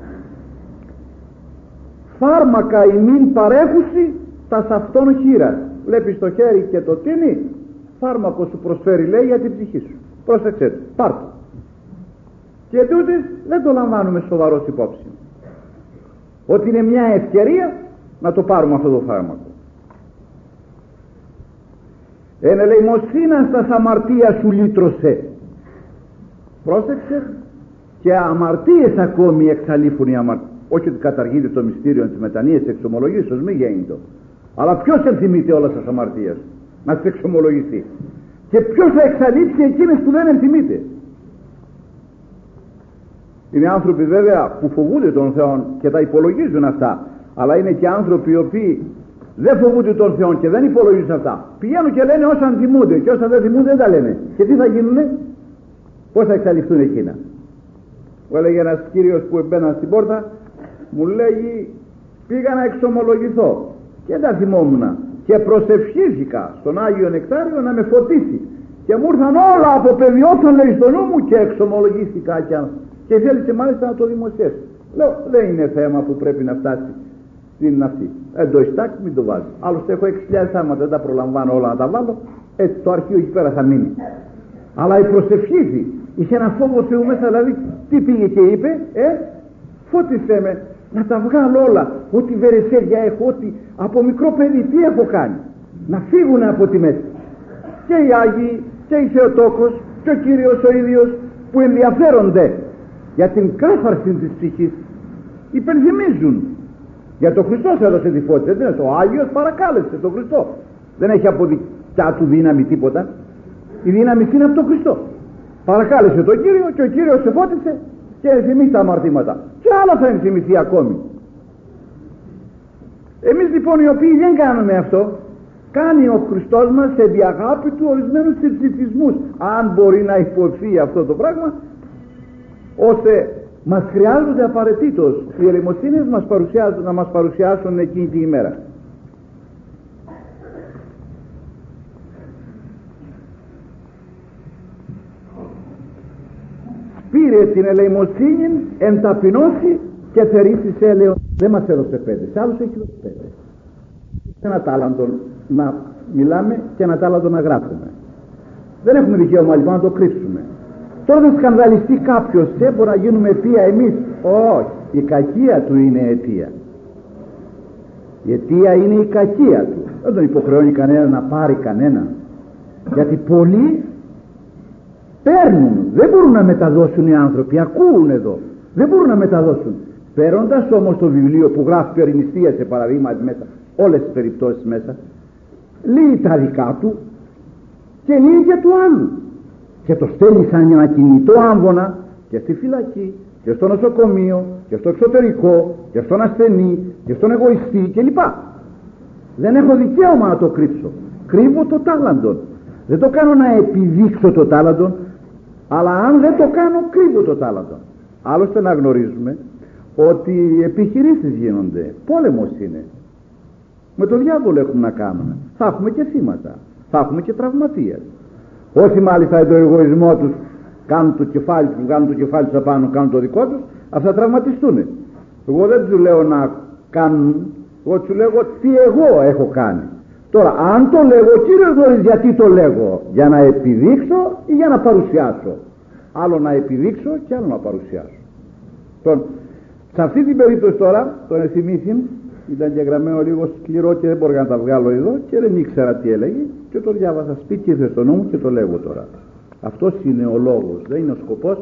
Φάρμακα ημίν παρέχουση τα σαυτών χείρας. Βλέπεις το χέρι και το τίνι, φάρμακο σου προσφέρει, λέει, για την ψυχή σου. Πρόσεξε το, πάρ' το. Και τούτης δεν το λαμβάνουμε σοβαρός υπόψη. Ότι είναι μια ευκαιρία να το πάρουμε αυτό το φάρμακο. Εν ελεημοσύνας τας αμαρτίας σου λύτρωσε. Πρόσεξε. Και αμαρτίες ακόμη εξαλείφουν οι αμαρτίες. Όχι ότι καταργείται το μυστήριο της μετανοίας της εξομολογήσεως, μη γίνεται. Αλλά ποιος ενθυμείται όλες τις αμαρτίες να τις εξομολογηθεί? Και ποιος θα εξαλείψει εκείνες που δεν ενθυμείται? Είναι άνθρωποι βέβαια που φοβούνται τον Θεό και τα υπολογίζουν αυτά, αλλά είναι και άνθρωποι οι οποίοι δεν φοβούνται τον Θεό και δεν υπολογίζουν αυτά. Πηγαίνουν και λένε όσα θυμούνται και όσα δεν θυμούνται δεν τα λένε. Και τι θα γίνουνε? Πώς θα εξαλειφθούν εκείνα? Μου έλεγε ένας κύριος που έμπαινα στην πόρτα, μου λέγει, πήγα να εξομολογηθώ και δεν θυμόμουν και προσευχήθηκα στον Άγιο Νεκτάριο να με φωτίσει και μου ήρθαν όλα από παιδιόταν, λέει, στο νου μου και εξομολογήθηκα και θέλησε μάλιστα να το δημοσιεύσει. Λέω, δεν είναι θέμα που πρέπει να φτάσει στην αυτή. Το ιστάκι μην το βάζει. Άλλωστε έχω 6.000 θάματα, δεν τα προλαμβάνω όλα να τα βάλω, έτσι το αρχείο εκεί πέρα θα μείνει. Αλλά η προσευχήθη είχε ένα φόβο Θεού μέσα, δηλαδή τι πήγε και είπε? Φώτισέ με να τα βγάλω όλα, ό,τι βερεσέρια έχω, ό,τι από μικρό παιδί τι έχω κάνει, να φύγουν από τη μέση. Και οι Άγιοι και η Θεοτόκος και ο Κύριος ο ίδιος που ενδιαφέρονται για την κάθαρση της ψυχής υπενθυμίζουν. Για τον Χριστό έδωσε τη φώτιση, δεν είναι? Ο Άγιος παρακάλεσε τον Χριστό, δεν έχει από δικιά του δύναμη τίποτα. Η δύναμη είναι από τον Χριστό. Παρακάλεσε τον Κύριο και ο Κύριος σε φώτισε και ενθυμεί τα αμαρτήματα. Και άλλα θα ενθυμηθεί ακόμη. Εμείς λοιπόν οι οποίοι δεν κάνουμε αυτό, κάνει ο Χριστός μας σε διαγάπη του ορισμένους ψηφισμούς, αν μπορεί να υποθεί αυτό το πράγμα, ώστε μας χρειάζονται απαραίτητος οι ελεημοσύνες να μας παρουσιάσουν εκείνη την ημέρα. Πήρε την ελεημοσύνη εν ταπεινώσει και θερήσεις έλεον. Δεν μας έδωσε 5, σε άλλους έχει δώσει 5. Ένα τάλαντο να μιλάμε και ένα τάλαντο να γράφουμε. Δεν έχουμε δικαίωμα λοιπόν να το κρύψουμε. Τώρα θα σκανδαλιστεί κάποιος, μπορεί να γίνουμε αιτία εμείς. Όχι, η κακία του είναι αιτία. Η αιτία είναι η κακία του. Δεν τον υποχρεώνει κανένα να πάρει κανένα. Γιατί πολλοί παίρνουν, δεν μπορούν να μεταδώσουν οι άνθρωποι. Ακούουν εδώ, δεν μπορούν να μεταδώσουν. Παίρνοντας όμως το βιβλίο που γράφει περινιστία σε παραδείγματι μέσα, όλες τις περιπτώσεις μέσα, λέει τα δικά του και λέει για του άλλου. Και το στέλνει σαν ένα κινητό άμβονα και στη φυλακή και στο νοσοκομείο και στο εξωτερικό και στον ασθενή και στον εγωιστή κλπ. Δεν έχω δικαίωμα να το κρύψω. Κρύβω το τάλαντον. Δεν το κάνω να επιδείξω το τάλαντον, αλλά αν δεν το κάνω, κρύβω το τάλαντον. Άλλωστε να γνωρίζουμε ότι επιχειρήσεις γίνονται, πόλεμος είναι. Με τον διάβολο έχουμε να κάνουμε. Θα έχουμε και θύματα, θα έχουμε και τραυματίες. Όσοι μάλιστα τον εγωισμό τους κάνουν το κεφάλι τους απάνω, κάνουν το δικό τους, αυτά τραυματιστούν. Εγώ δεν τους λέω να κάνουν, εγώ τους λέω τι εγώ έχω κάνει. Τώρα αν το λέγω, κύριε γνωρίζει γιατί το λέγω, για να επιδείξω ή για να παρουσιάσω. Άλλο να επιδείξω και άλλο να παρουσιάσω. Σε αυτή την περίπτωση τώρα τον εθιμήθην, ήταν και γραμμένο λίγο σκληρό και δεν μπορούσα να τα βγάλω εδώ και δεν ήξερα τι έλεγε και το διάβασα σπίτι, ήρθε στο νου μου και το λέγω τώρα. Αυτός είναι ο λόγος, δεν είναι ο σκοπός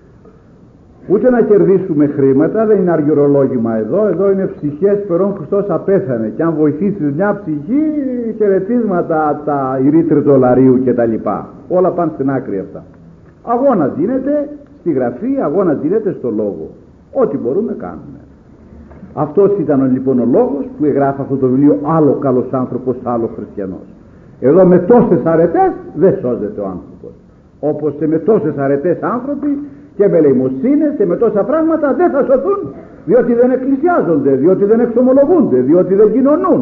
ούτε να κερδίσουμε χρήματα, δεν είναι αργυρολόγημα εδώ είναι ψυχές περών Χριστός απέθανε και αν βοηθήσεις μια ψυχή χαιρετίσματα τα ηρήτρε δολαρίου και τα λοιπά, όλα πάνε στην άκρη αυτά. Αγώνας γίνεται στη γραφή, αγώνας γίνεται στο λόγο, ό,τι μπορούμε κάνουμε. Αυτός ήταν λοιπόν ο λόγος που εγγράφει αυτό το βιβλίο, άλλο καλός άνθρωπος, άλλο χριστιανός. Εδώ με τόσες αρετές δεν σώζεται ο άνθρωπος, όπως και με τόσες αρετές άνθρωποι και με ελεημοσύνες και με τόσα πράγματα δεν θα σωθούν, διότι δεν εκκλησιάζονται, διότι δεν εξομολογούνται, διότι δεν κοινωνούν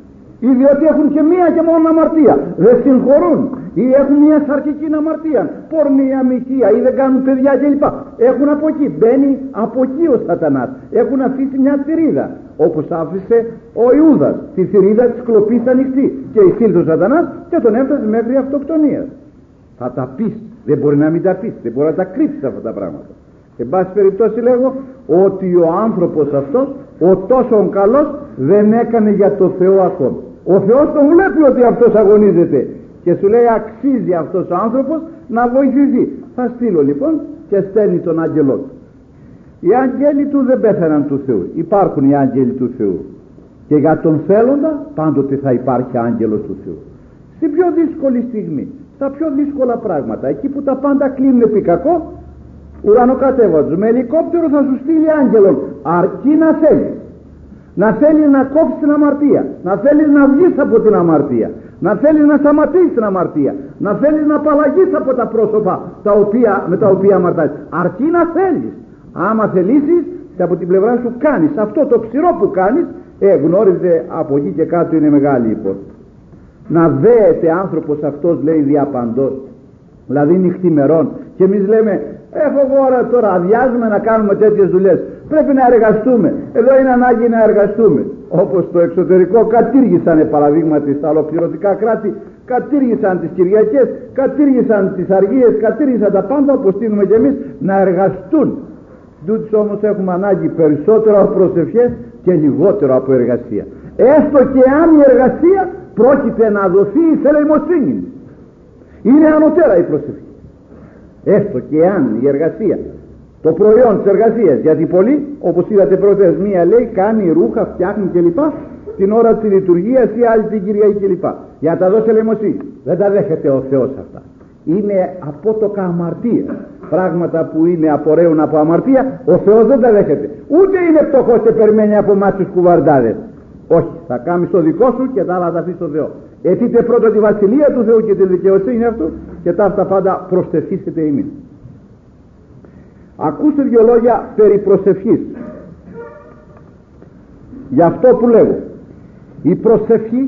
ή διότι έχουν και μία και μόνο αμαρτία, δεν συγχωρούν ή έχουν μία σαρκική αμαρτία, πορνεία, μοιχεία ή δεν κάνουν παιδιά κλπ. Έχουν από εκεί, μπαίνει από εκεί ο σατανάς. Έχουν αφήσει μια θηρίδα, όπως άφησε ο Ιούδας, τη θηρίδα της κλοπής ανοιχτή και εισήλθε ο σατανάς και τον έφτασε μέχρι αυτοκτονίας. Θα τα πεις, δεν μπορεί να μην τα πεις, δεν μπορεί να τα κρύψεις αυτά τα πράγματα. Εν πάση περιπτώσει λέγω ότι ο άνθρωπος αυτός, ο τόσο καλός, δεν έκανε για το Θεό ακόμη. Ο Θεός τον βλέπει ότι αυτός αγωνίζεται και σου λέει αξίζει αυτός ο άνθρωπος να βοηθηθεί. Θα στείλω λοιπόν και στέλνει τον άγγελό του. Οι άγγελοι του δεν πέθαναν του Θεού, υπάρχουν οι άγγελοι του Θεού και για τον θέλοντα πάντοτε θα υπάρχει άγγελος του Θεού. Στην πιο δύσκολη στιγμή, στα πιο δύσκολα πράγματα, εκεί που τα πάντα κλείνουν επί κακό, ουρανοκατέβατος με ελικόπτερο θα σου στείλει άγγελο, αρκεί να θέλει. Να θέλει να κόψει την αμαρτία, να θέλει να βγεις από την αμαρτία, να θέλει να σταματήσει την αμαρτία, να θέλει να απαλλαγείς από τα πρόσωπα με τα οποία αμαρτάεις. Αρκεί να θέλεις. Άμα θελήσεις και από την πλευρά σου κάνεις αυτό το ψηρό που κάνεις, γνώριζε από εκεί και κάτω είναι μεγάλη υπόθεση. Να δέεται άνθρωπος αυτός, λέει, διαπαντός, δηλαδή νυχτημερών, και εμείς λέμε έχω ώρα τώρα, αδειάζουμε να κάνουμε τέτοιες δουλειές, πρέπει να εργαστούμε, εδώ είναι ανάγκη να εργαστούμε. Όπως στο εξωτερικό κατήργησαν παραδείγματι στα ολοκληρωτικά κράτη, κατήργησαν τις Κυριακές, κατήργησαν τις αργίες, κατήργησαν τα πάντα, όπως στείλουμε και εμείς, να εργαστούν. Τούτους όμως έχουμε ανάγκη περισσότερο από προσευχές και λιγότερο από εργασία, έστω και αν η εργασία πρόκειται να δοθεί σε ελεημοσύνη. Είναι ανωτέρα η προσευχή, έστω και αν η εργασία, το προϊόν της εργασίας, γιατί πολλοί, όπως είδατε πρώτες, μία λέει κάνει ρούχα, φτιάχνει κλπ την ώρα της λειτουργίας ή άλλη την Κυριακή κλπ, για να τα δώσει ελεημοσύνη. Δεν τα δέχεται ο Θεός αυτά, είναι απότοκα αμαρτία, πράγματα που είναι απορρέουν από αμαρτία, ο Θεός δεν τα δέχεται. Ούτε είναι φτωχός και περιμένει από εμάς τους κουβαρντάδες. Όχι, θα κάνεις το δικό σου και τα άλλα θα αφήσεις στο Θεό. Αιτείτε πρώτα τη βασιλεία του Θεού και τη δικαιοσύνη αυτού και τα αυτά πάντα προστεθήσετε ημίν. Ακούστε δύο λόγια περί προσευχής. Γι' αυτό που λέγω, η προσευχή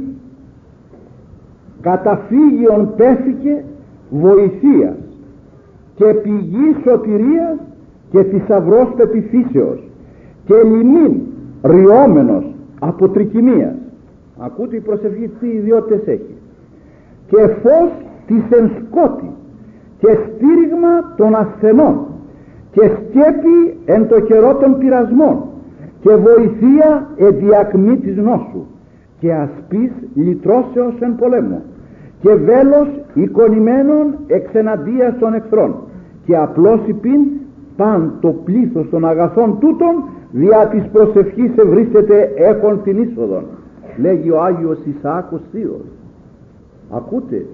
καταφύγιον πέθηκε βοηθείας και πηγή σωτηρίας και θησαυρός πεποιθήσεως και λιμήν ριόμενος από τρικυμίας. Ακούτε η προσευχή τι ιδιότητες έχει. Και φως της εν σκότη και στήριγμα των ασθενών και σκέπη εν το καιρό των πειρασμών και βοηθεία εν διακμή της νόσου και ασπής λυτρώσεως εν πολέμο και βέλος εικονημένων εξεναντίας των εχθρών και απλώς υπήν παν το πλήθος των αγαθών τούτων δια της προσευχής ευρίσκεται έχων την είσοδον, λέγει ο Άγιος Ισαάκος Θείος. Ακούτε?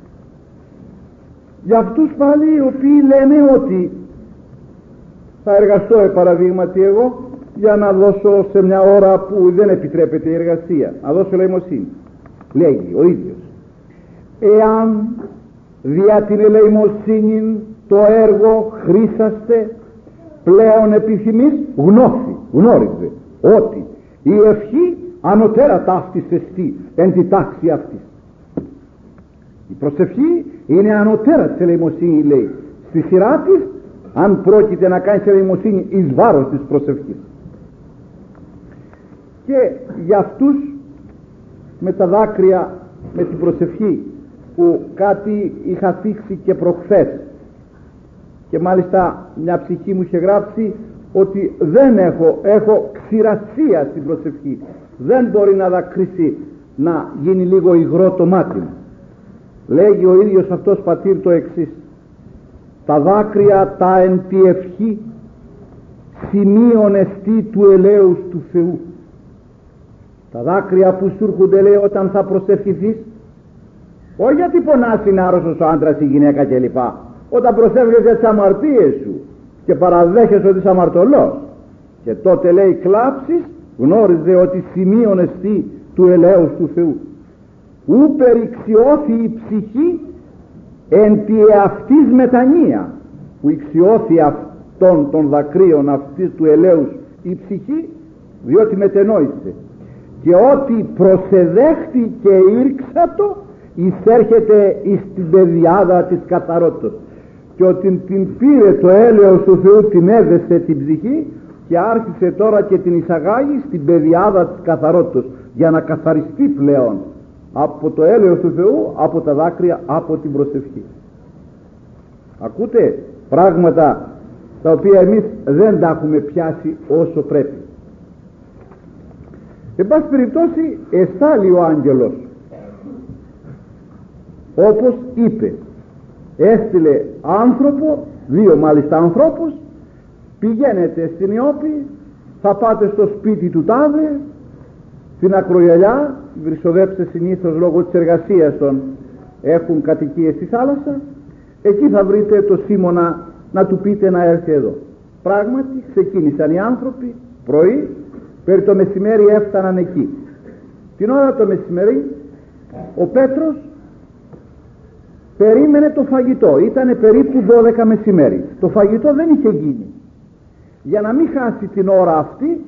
Για αυτούς πάλι οι οποίοι λένε ότι θα εργαστώ παραδείγματι εγώ για να δώσω σε μια ώρα που δεν επιτρέπεται η εργασία, να δώσω ελεημοσύνη, λέγει ο ίδιος, εάν δια την ελεημοσύνη το έργο χρήσαστε πλέον επιθυμείς, γνώριζε ότι η ευχή ανωτέρα ταύτης εστί εν τη τάξη αυτής. Η προσευχή είναι ανωτέρα της ελεημοσύνης, λέει, στη σειρά της, αν πρόκειται να κάνεις ελεημοσύνη εις βάρος της προσευχής. Και για αυτούς με τα δάκρυα, με την προσευχή, που κάτι είχα θίξει και προχθές, και μάλιστα μια ψυχή μου είχε γράψει ότι δεν έχω ξηρασία στην προσευχή, δεν μπορεί να δακρύσει, να γίνει λίγο υγρό το μάτι μου. Λέγει ο ίδιος αυτός πατήρ το εξής: τα δάκρυα τα εν τη ευχή σημείων εστί του ελέους του Θεού. Τα δάκρυα που σου έρχονται, λέει, όταν θα προσευχηθείς, όχι γιατί πονάς, είναι άρρωστος ο άντρας, η γυναίκα κλπ. Όταν προσεύχεσαι για τις αμαρτίες σου και παραδέχεσαι ότι είσαι αμαρτωλός, και τότε, λέει, κλάψεις, γνώριζε ότι σημείων εστί του ελέους του Θεού. Ου περιξιώθη η ψυχή εν τη εαυτής μετανία, που ηξιώθη αυτών των δακρύων αυτής του ελέους η ψυχή, διότι μετενόησε, και ότι προσεδέχτη και ήρξατο εισέρχεται εις την πεδιάδα της καθαρότητας, και ότι την πήρε το έλεος του Θεού, την έδεσε την ψυχή και άρχισε τώρα και την εισαγάγει στην πεδιάδα της καθαρότητας, για να καθαριστεί πλέον από το έλεος του Θεού, από τα δάκρυα, από την προσευχή. Ακούτε πράγματα τα οποία εμείς δεν τα έχουμε πιάσει όσο πρέπει. Εν πάση περιπτώσει, εστάλει ο άγγελος, όπως είπε, έστειλε άνθρωπο, δύο μάλιστα ανθρώπους, πηγαίνετε στην Ιώπη, θα πάτε στο σπίτι του τάδε, στην ακρογιαλιά, οι βρυσοδέψες συνήθως λόγω της εργασίας των έχουν κατοικίες στη θάλασσα, εκεί θα βρείτε το Σίμωνα, να του πείτε να έρθει εδώ. Πράγματι ξεκίνησαν οι άνθρωποι πρωί, περί το μεσημέρι έφταναν εκεί. Την ώρα το μεσημέρι ο Πέτρος περίμενε το φαγητό, ήτανε περίπου 12 μεσημέρι, το φαγητό δεν είχε γίνει. Για να μην χάσει την ώρα αυτή,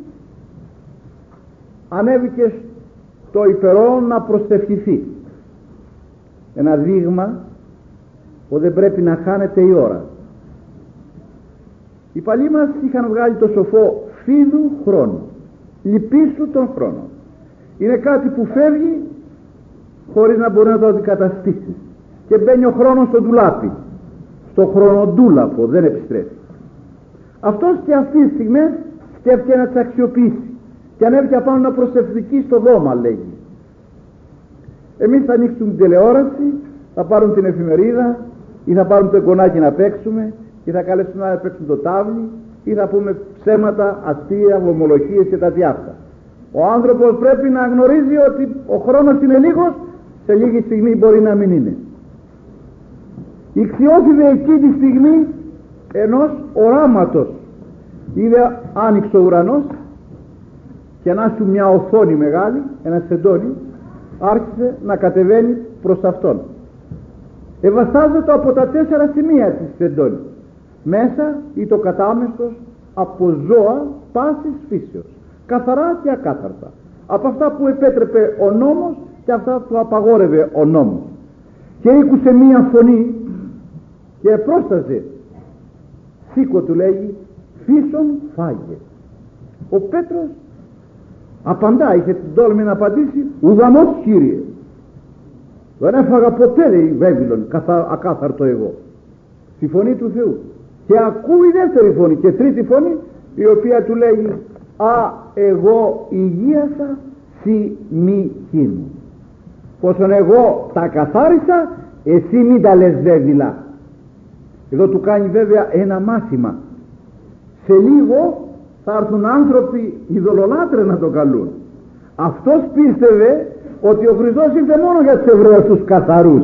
ανέβηκε στο υπερό να προσευχηθεί. Ένα δείγμα που δεν πρέπει να χάνεται η ώρα. Οι παλιοί μας είχαν βγάλει το σοφό φίδου χρόνου, λυπήσου τον χρόνο. Είναι κάτι που φεύγει χωρίς να μπορεί να το αντικαταστήσει, και μπαίνει ο χρόνος στο ντουλάπι, στο χρονοτούλαπο, δεν επιστρέφει. Αυτός και αυτές τις στιγμές σκέφτηκε να τις αξιοποιήσει και ανέβηκε απάνω να προσευχηθεί στο δώμα, λέγει. Εμείς θα ανοίξουμε την τηλεόραση, θα πάρουν την εφημερίδα, ή θα πάρουν το εικονάκι να παίξουμε, ή θα καλέσουμε να παίξουν το τάβλι, ή θα πούμε ψέματα, αστεία, βομολογίες και τα διάφορα. Ο άνθρωπος πρέπει να γνωρίζει ότι ο χρόνος είναι λίγος, σε λίγη στιγμή μπορεί να μην είναι. Ηξιώθηδε εκεί τη στιγμή ενός οράματος. Είδε, άνοιξε ο ουρανός και να σου μια οθόνη μεγάλη, ένα σεντόνι, άρχισε να κατεβαίνει προς αυτόν. Ευαστάζεται από τα 4 σημεία της σεντόνι. Μέσα ή το κατάμεστος από ζώα πάσης φύσεως, καθαρά και ακάθαρτα, από αυτά που επέτρεπε ο νόμος και αυτά που απαγόρευε ο νόμος. Και ήκουσε μία φωνή και πρόσταζε, σήκω, του λέγει, φύσον φάγε. Ο Πέτρος απαντά, είχε την τόλμη να απαντήσει, ουδαμός, Κύριε. Δεν έφαγα ποτέ, λέει, Βέβυλον, ακάθαρτο εγώ. Τη φωνή του Θεού. Και ακούει δεύτερη φωνή και τρίτη φωνή, η οποία του λέει, α, εγώ υγείασα, σι μη χύνου. Πόσον εγώ τα καθάρισα, εσύ μην τα λες Βέβυλα. Εδώ του κάνει βέβαια ένα μάθημα. Σε λίγο θα έρθουν άνθρωποι ειδωλολάτρες να τον καλούν. Αυτός πίστευε ότι ο Χριστός ήρθε μόνο για τους Εβραίους τους καθαρούς.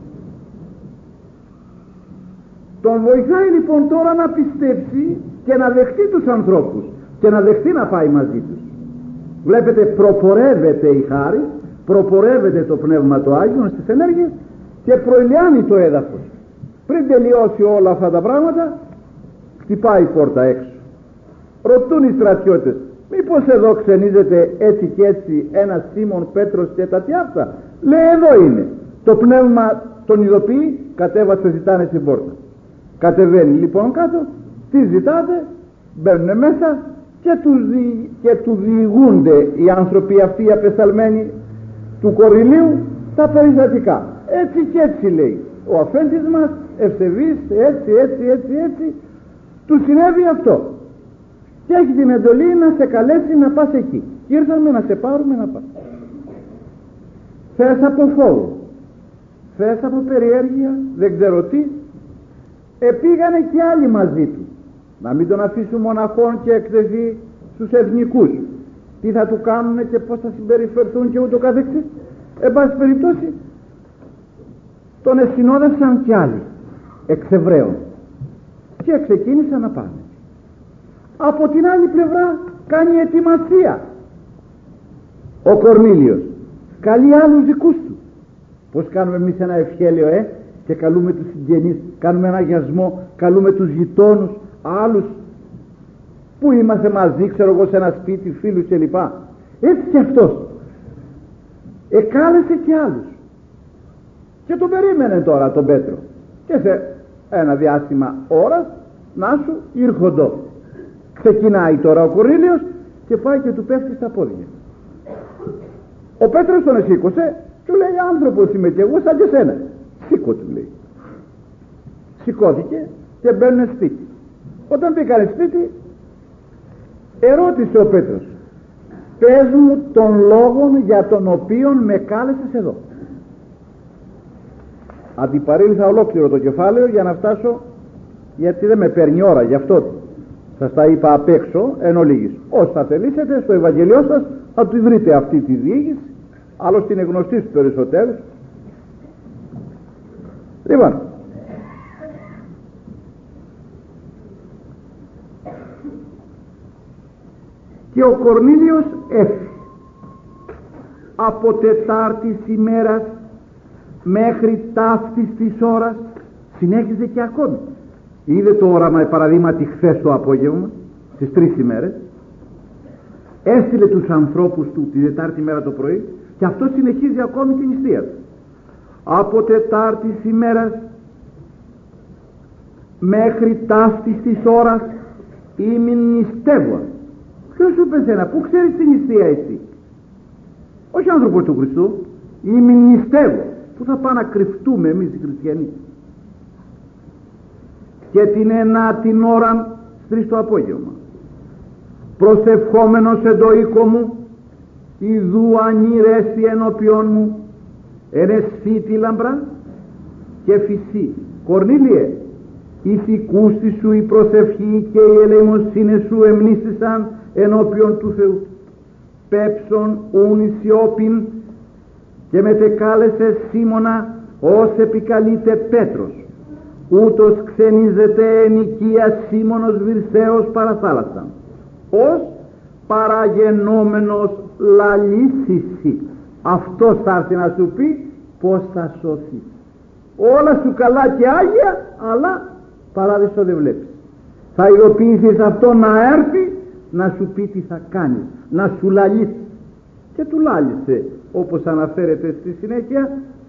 Τον βοηθάει λοιπόν τώρα να πιστέψει και να δεχτεί τους ανθρώπους και να δεχτεί να πάει μαζί τους. Βλέπετε, προπορεύεται η χάρη, προπορεύεται το Πνεύμα το Άγιο στις ενέργειες και προηλιάνει το έδαφος. Πριν τελειώσει όλα αυτά τα πράγματα, χτυπάει η πόρτα έξω. Ρωτούν οι στρατιώτες, μήπως εδώ ξενίζεται έτσι και έτσι ένας Σίμων Πέτρος και τα τιάφτα? Λέει, εδώ είναι. Το Πνεύμα τον ειδοποιεί, κατέβασε, ζητάνε στην πόρτα. Κατεβαίνει λοιπόν κάτω, τι ζητάτε, μπαίνουν μέσα και του διηγούνται οι άνθρωποι αυτοί οι απεσταλμένοι του Κορνηλίου τα περιστατικά. Έτσι και έτσι, λέει, ο αφέντης μας ευσεβής, έτσι του συνέβη αυτό και έχει την εντολή να σε καλέσει να πας εκεί. Και ήρθαμε να σε πάρουμε να πας. Θες από φόβο, θες από περιέργεια, δεν ξέρω τι. Επήγανε και άλλοι μαζί του, να μην τον αφήσουν μοναχόν και εκτεθεί στους εθνικούς. Τι θα του κάνουν και πώς θα συμπεριφερθούν και ούτω καθεξής. Εν πάση περιπτώσει τον εσυνόδευσαν κι άλλοι εξ Εβραίων και ξεκίνησαν να πάνε. Από την άλλη πλευρά κάνει ετοιμασία ο Κορνήλιος, καλεί άλλους δικούς του. Πως κάνουμε εμείς ένα ευχέλιο και καλούμε τους συγγενείς, κάνουμε ένα αγιασμό, καλούμε τους γειτόνους, άλλους που είμαστε μαζί, ξέρω εγώ, σε ένα σπίτι, φίλους κλπ. Έτσι και αυτός εκάλεσε και άλλους και τον περίμενε τώρα τον Πέτρο και σε ένα διάστημα ώρας να σου ήρχοντο. Ξεκινάει τώρα ο Κορνήλιος και πάει και του πέφτει στα πόδια. Ο Πέτρος τον εσήκωσε, του λέει, άνθρωπος είμαι και εγώ σαν και σένα. Σήκω, του λέει. Σηκώθηκε και μπαίνουν σπίτι. Όταν μπήκανε σπίτι, ερώτησε ο Πέτρος, πες μου τον λόγο για τον οποίο με κάλεσες εδώ. Αντιπαρήλθα ολόκληρο το κεφάλαιο για να φτάσω, γιατί δεν με παίρνει ώρα, γι' αυτό σας τα είπα απ' έξω εν ολίγης. Όσοι θα θελήσετε στο Ευαγγελιό σας θα του βρείτε αυτή τη διήγηση, άλλωστε είναι γνωστή στους περισσότερους. Λοιπόν, και ο Κορνήλιος έφυγε από Τετάρτης ημέρας μέχρι ταύτης της ώρας, συνέχιζε και ακόμη. Είδε το όραμα, παραδείγματι, χθες το απόγευμα, στις 3 ημέρες, έστειλε τους ανθρώπους του τη Τετάρτη μέρα το πρωί και αυτό συνεχίζει ακόμη την νηστεία του. Από Τετάρτης ημέρας μέχρι ταύτης της ώρας ημιν νηστεύω. Ποιος σου είπε εσένα, πού ξέρεις την νηστεία εσύ? Όχι άνθρωπος του Χριστού, ημιν νηστεύω. Πού θα πάμε να κρυφτούμε εμείς οι χριστιανοί? Και την 9η ώρα στις 3 το απόγευμα, προσευχόμενος εν το οίκο μου, ιδού ανήρεστη ενώπιον μου, ενεσφή τη λαμπρά και φυσή. Κορνήλιε, η θικούστη σου η προσευχή και η ελεημοσύνη σου εμνήστησαν ενώπιον του Θεού. Πέψον ούν η σιώπην και μετεκάλεσε Σίμωνα ως επικαλείται Πέτρος. Ούτως ξενίζεται εν οικία Σίμωνος Βυρσαίος παραθάλασσαν, ως παραγενόμενος λαλήσισι. Αυτός θα έρθει να σου πει πως θα σωθεί. Όλα σου καλά και άγια, αλλά παράδεισο δεν βλέπεις. Θα ειδοποιήσεις αυτό να έρθει να σου πει τι θα κάνεις, να σου λαλήσει. Και του λάλησε, όπως αναφέρεται στη συνέχεια,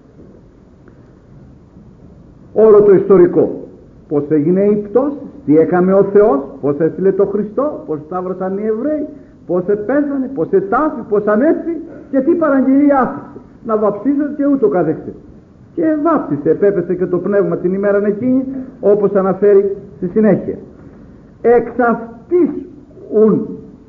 όλο το ιστορικό. Πως έγινε η πτώση, τι έκαμε ο Θεός, πως έστειλε το Χριστό, πως σταύρωσαν οι Εβραίοι, πως επέσανε, πως ετάφη, πως ανέστη και τι παραγγελία άφησε. Να βαψίζονται και ούτω καθεξής. και βάπτισε, επέπεσε και το πνεύμα την ημέρα εκείνη, όπως αναφέρει στη συνέχεια. Εξ αυτής ουν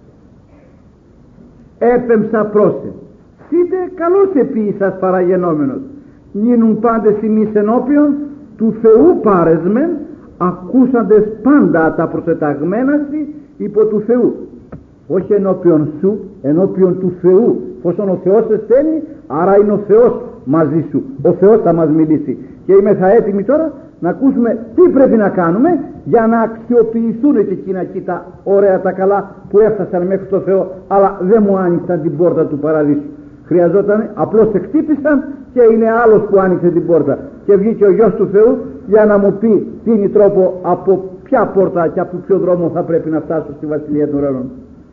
έπεμψα πρόσε, σύντε καλώς επίησας παραγενόμενος, γίνουν πάντες ημείς ενώπιον του Θεού πάρεσμεν, ακούσαντες πάντα τα προσεταγμένα σοι υπό του Θεού. Όχι ενώπιον σου, ενώπιον του Θεού. Πόσον ο Θεός σε στέλνει, άρα είναι ο Θεός μαζί σου. Ο Θεός θα μας μιλήσει. Και είμαι θα έτοιμοι τώρα να ακούσουμε τι πρέπει να κάνουμε για να αξιοποιηθούν και εκείνα εκεί τα ωραία τα καλά που έφτασαν μέχρι το Θεό, αλλά δεν μου άνοιξαν την πόρτα του παραδείσου. Χρειαζόταν, απλώς σε χτύπησαν και είναι άλλος που άνοιξε την πόρτα. Και βγήκε ο Γιος του Θεού για να μου πει τι είναι τρόπο, από ποια πόρτα και από ποιο δρόμο θα πρέπει να φτάσω στη Βασιλεία των Ουρανών.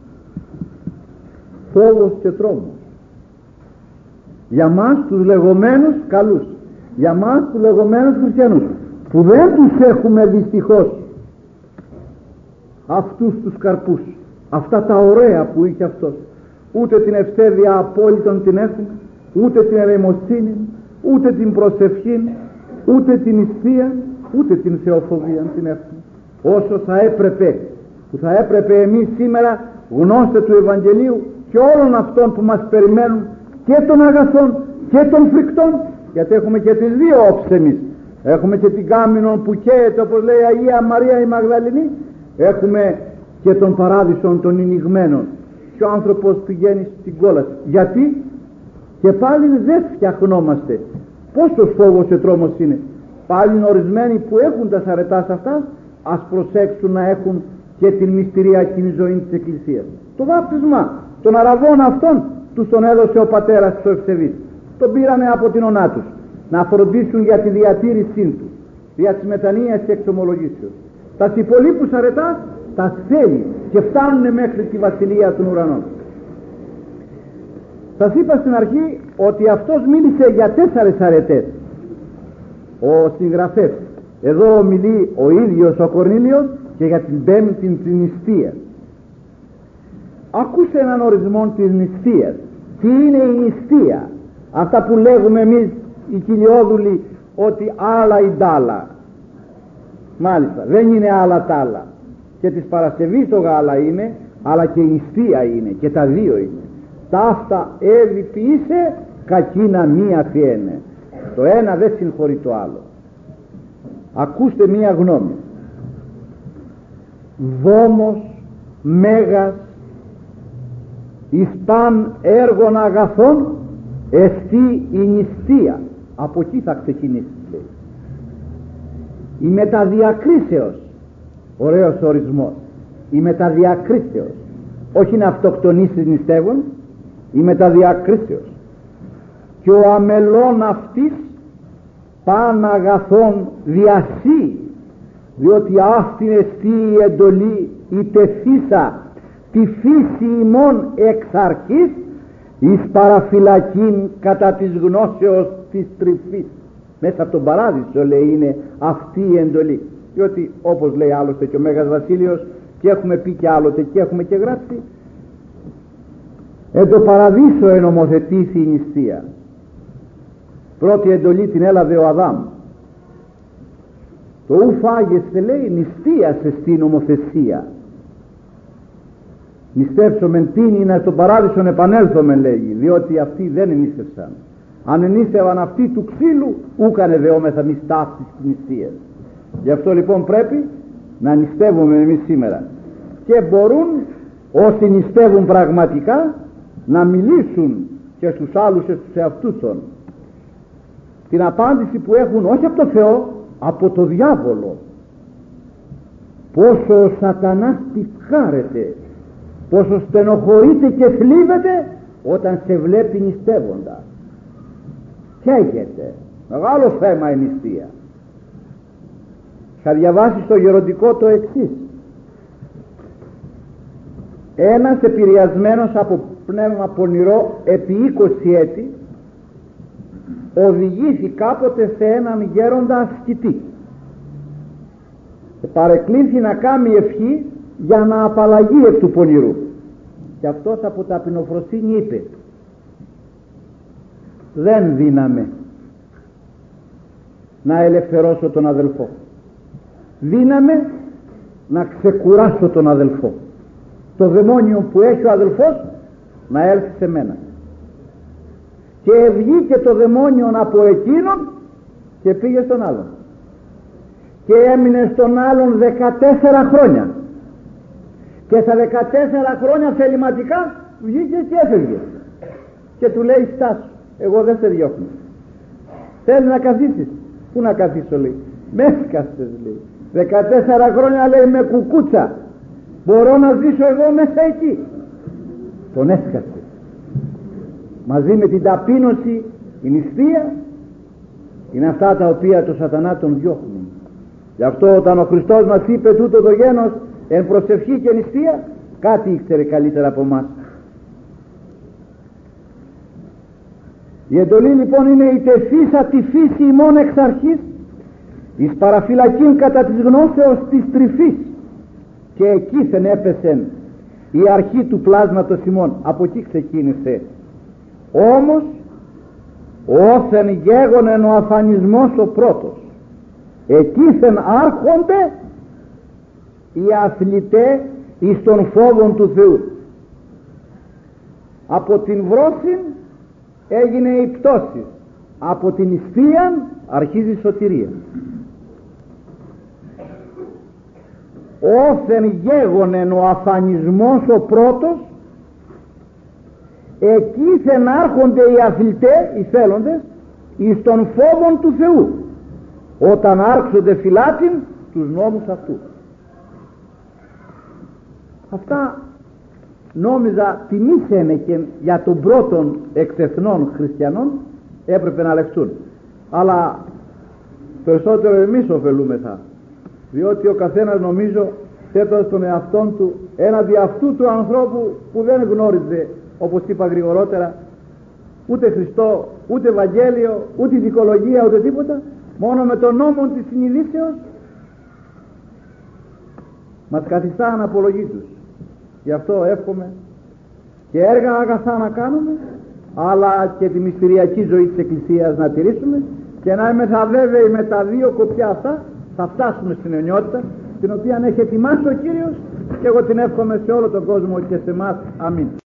Φόβος και τρόμος. Για μας τους λεγόμενους καλούς, για μας τους λεγόμενους χριστιανούς, που δεν τους έχουμε δυστυχώς αυτούς τους καρπούς, αυτά τα ωραία που είχε αυτός. Ούτε την ευθέδεια απόλυτον την έχουμε, ούτε την ελεημοσύνη, ούτε την προσευχή, ούτε την νηστεία, ούτε την θεοφοβία την έχουμε. Όσο θα έπρεπε, που θα έπρεπε εμείς σήμερα, γνώστε του Ευαγγελίου και όλων αυτών που μας περιμένουν, και των αγαθών και των φρικτών, γιατί έχουμε και τις δύο όψεις εμείς. Έχουμε και την κάμινον που καίεται, όπως λέει η Αγία Μαρία η Μαγδαληνή, έχουμε και των παράδεισων των ηνιγμένων. Και ο άνθρωπος πηγαίνει στην κόλαση. Γιατί? Και πάλι δεν φτιαχνόμαστε. Πόσος φόβος και τρόμος είναι. Πάλι ορισμένοι που έχουν τα σαρετά σε αυτά, ας προσέξουν να έχουν και την μυστηριακή ζωή της Εκκλησίας. Το βάπτισμα των αραβών αυτών τους τον έδωσε ο πατέρας του Ευσεβής. Τον πήρανε από την ονά τους να φροντίσουν για τη διατήρησή του, για τις μετανοίες και εξομολογήσεως. Τα υπολείπους αρετά τα θέλει και φτάνουν μέχρι τη Βασιλεία των Ουρανών. Σας είπα στην αρχή ότι αυτός μίλησε για 4 αρετές, ο συγγραφέας. Εδώ μιλεί ο ίδιος ο Κορνήλιος και για την 5η την νηστεία. Ακούσε έναν ορισμό της νηστείας. Τι είναι η νηστεία? Αυτά που λέγουμε εμείς οι κοιλιόδουλοι, ότι άλλα ή τ' άλλα. Μάλιστα, δεν είναι άλλα τ' άλλα. Και της Παρασκευής το γάλα είναι, αλλά και η νηστεία είναι, και τα δύο είναι. Ταύτα έβη ποιήσε, κακίνα μία χιένε. Το ένα δεν συγχωρεί το άλλο. Ακούστε μία γνώμη. Δόμος μέγας εις παν έργων αγαθών εστί η νηστεία. Από εκεί θα ξεκινήσει, λέει. Η μεταδιακρίσεως, ωραίος ορισμός, η μεταδιακρίσεως, όχι να αυτοκτονήσεις νηστεύων, η μεταδιακρίσεως. Και ο αμελών αυτής παν αγαθών διασύ, διότι αυτήν εστί η εντολή η τεθήσα τη φύση ημών εξ αρχής εις παραφυλακήν κατά της γνώσεως της τρυφής. Μέσα από τον παράδεισο, λέει, είναι αυτή η εντολή. Διότι όπως λέει άλλωστε και ο Μέγας Βασίλειος, και έχουμε πει και άλλοτε και έχουμε και γράψει, εν το παραδείσο ενομοθετήθη η νηστεία. Πρώτη εντολή την έλαβε ο Αδάμ. Το ου φάγεστε, λέει, νηστείασε στην νομοθεσία. Νηστεύσομεν τίνη να στον παράδεισον επανέλθομεν, λέγει, διότι αυτοί δεν ενίστευσαν. Αν ενίστευαν αυτοί του ξύλου, ούκανε δεόμεθα μη ταύτης της νηστείας. Γι' αυτό λοιπόν πρέπει να νηστεύουμε εμείς σήμερα. Και μπορούν όσοι νηστεύουν πραγματικά να μιλήσουν και στους άλλους και στους εαυτούς των την απάντηση που έχουν, όχι από το Θεό, από το διάβολο. Πόσο ο σατανάς πηχάρεται, πόσο στενοχωρείται και θλίβεται όταν σε βλέπει νηστεύοντα. Καίγεται. Μεγάλο θέμα η νηστεία. Θα διαβάσει στο γεροντικό το εξής. Ένας επηρεασμένος από πνεύμα πονηρό επί 20 έτη οδηγήθη κάποτε σε έναν γέροντα ασκητή και παρεκκλήθη να κάνει ευχή για να απαλλαγεί εκ του πονηρού. Και αυτός από ταπεινοφροσύνη είπε: δεν δύναμε, να ελευθερώσω τον αδελφό. Δύναμε να ξεκουράσω τον αδελφό. Το δαιμόνιο που έχει ο αδελφός να έλθει σε μένα. Και βγήκε το δαιμόνιο από εκείνον και πήγε στον άλλον. Και έμεινε στον άλλον 14 χρόνια. Και στα 14 χρόνια θεληματικά βγήκε και έφευγε. Και του λέει στάσου, εγώ δεν σε διώχνω. Θέλει να καθίσεις. Πού να καθίσω, λέει. Με έσκασες, λέει. 14 χρόνια, λέει, με κουκούτσα. Μπορώ να ζήσω εγώ μέσα εκεί. Τον έσκασε. Μαζί με την ταπείνωση, η νηστεία, είναι αυτά τα οποία το σατανά τον διώχνουν. Γι' αυτό όταν ο Χριστός μας είπε τούτο το γένος εν προσευχή και νηστεία, κάτι ήξερε καλύτερα από εμάς. Η εντολή λοιπόν είναι η τεφίσα τη φύση ημών εξ αρχής εις παραφυλακήν κατά της γνώσεως της τρυφής, και εκείθεν έπεσεν η αρχή του πλάσματος ημών. Από εκεί ξεκίνησε. Όμως όθεν γέγονεν ο αφανισμός ο πρώτος, εκείθεν άρχονται οι αθλητέ εις των φόβων του Θεού. Από την βρόσιν έγινε η πτώση, από την νηστεία αρχίζει η σωτηρία. Όθεν γέγονεν ο αφανισμός ο πρώτος, εκείθεν άρχονται οι αθλητέ, οι θέλοντες, εις των φόβων του Θεού, όταν άρχονται φυλάτην τους νόμους αυτού. Αυτά νόμιζα τιμήσενε και για τον πρώτον εξ-εθνών χριστιανών έπρεπε να λεχθούν, αλλά περισσότερο εμείς ωφελούμεθα, διότι ο καθένας νομίζω θέτοντας τον εαυτόν του έναντι αυτού του ανθρώπου που δεν γνώριζε, όπως είπα γρηγορότερα, ούτε Χριστό, ούτε Ευαγγέλιο, ούτε δικολογία, ούτε τίποτα, μόνο με τον νόμο της συνειδήσεως μας καθιστά αναπολογήτους. Γι' αυτό εύχομαι και έργα αγαθά να κάνουμε, αλλά και τη μυστηριακή ζωή της Εκκλησίας να τηρήσουμε, και να είμαι βέβαιοι με τα δύο κοπιά αυτά θα φτάσουμε στην αιωνιότητα, την οποία έχει ετοιμάσει ο Κύριος, και εγώ την εύχομαι σε όλο τον κόσμο και σε εμάς. Αμήν.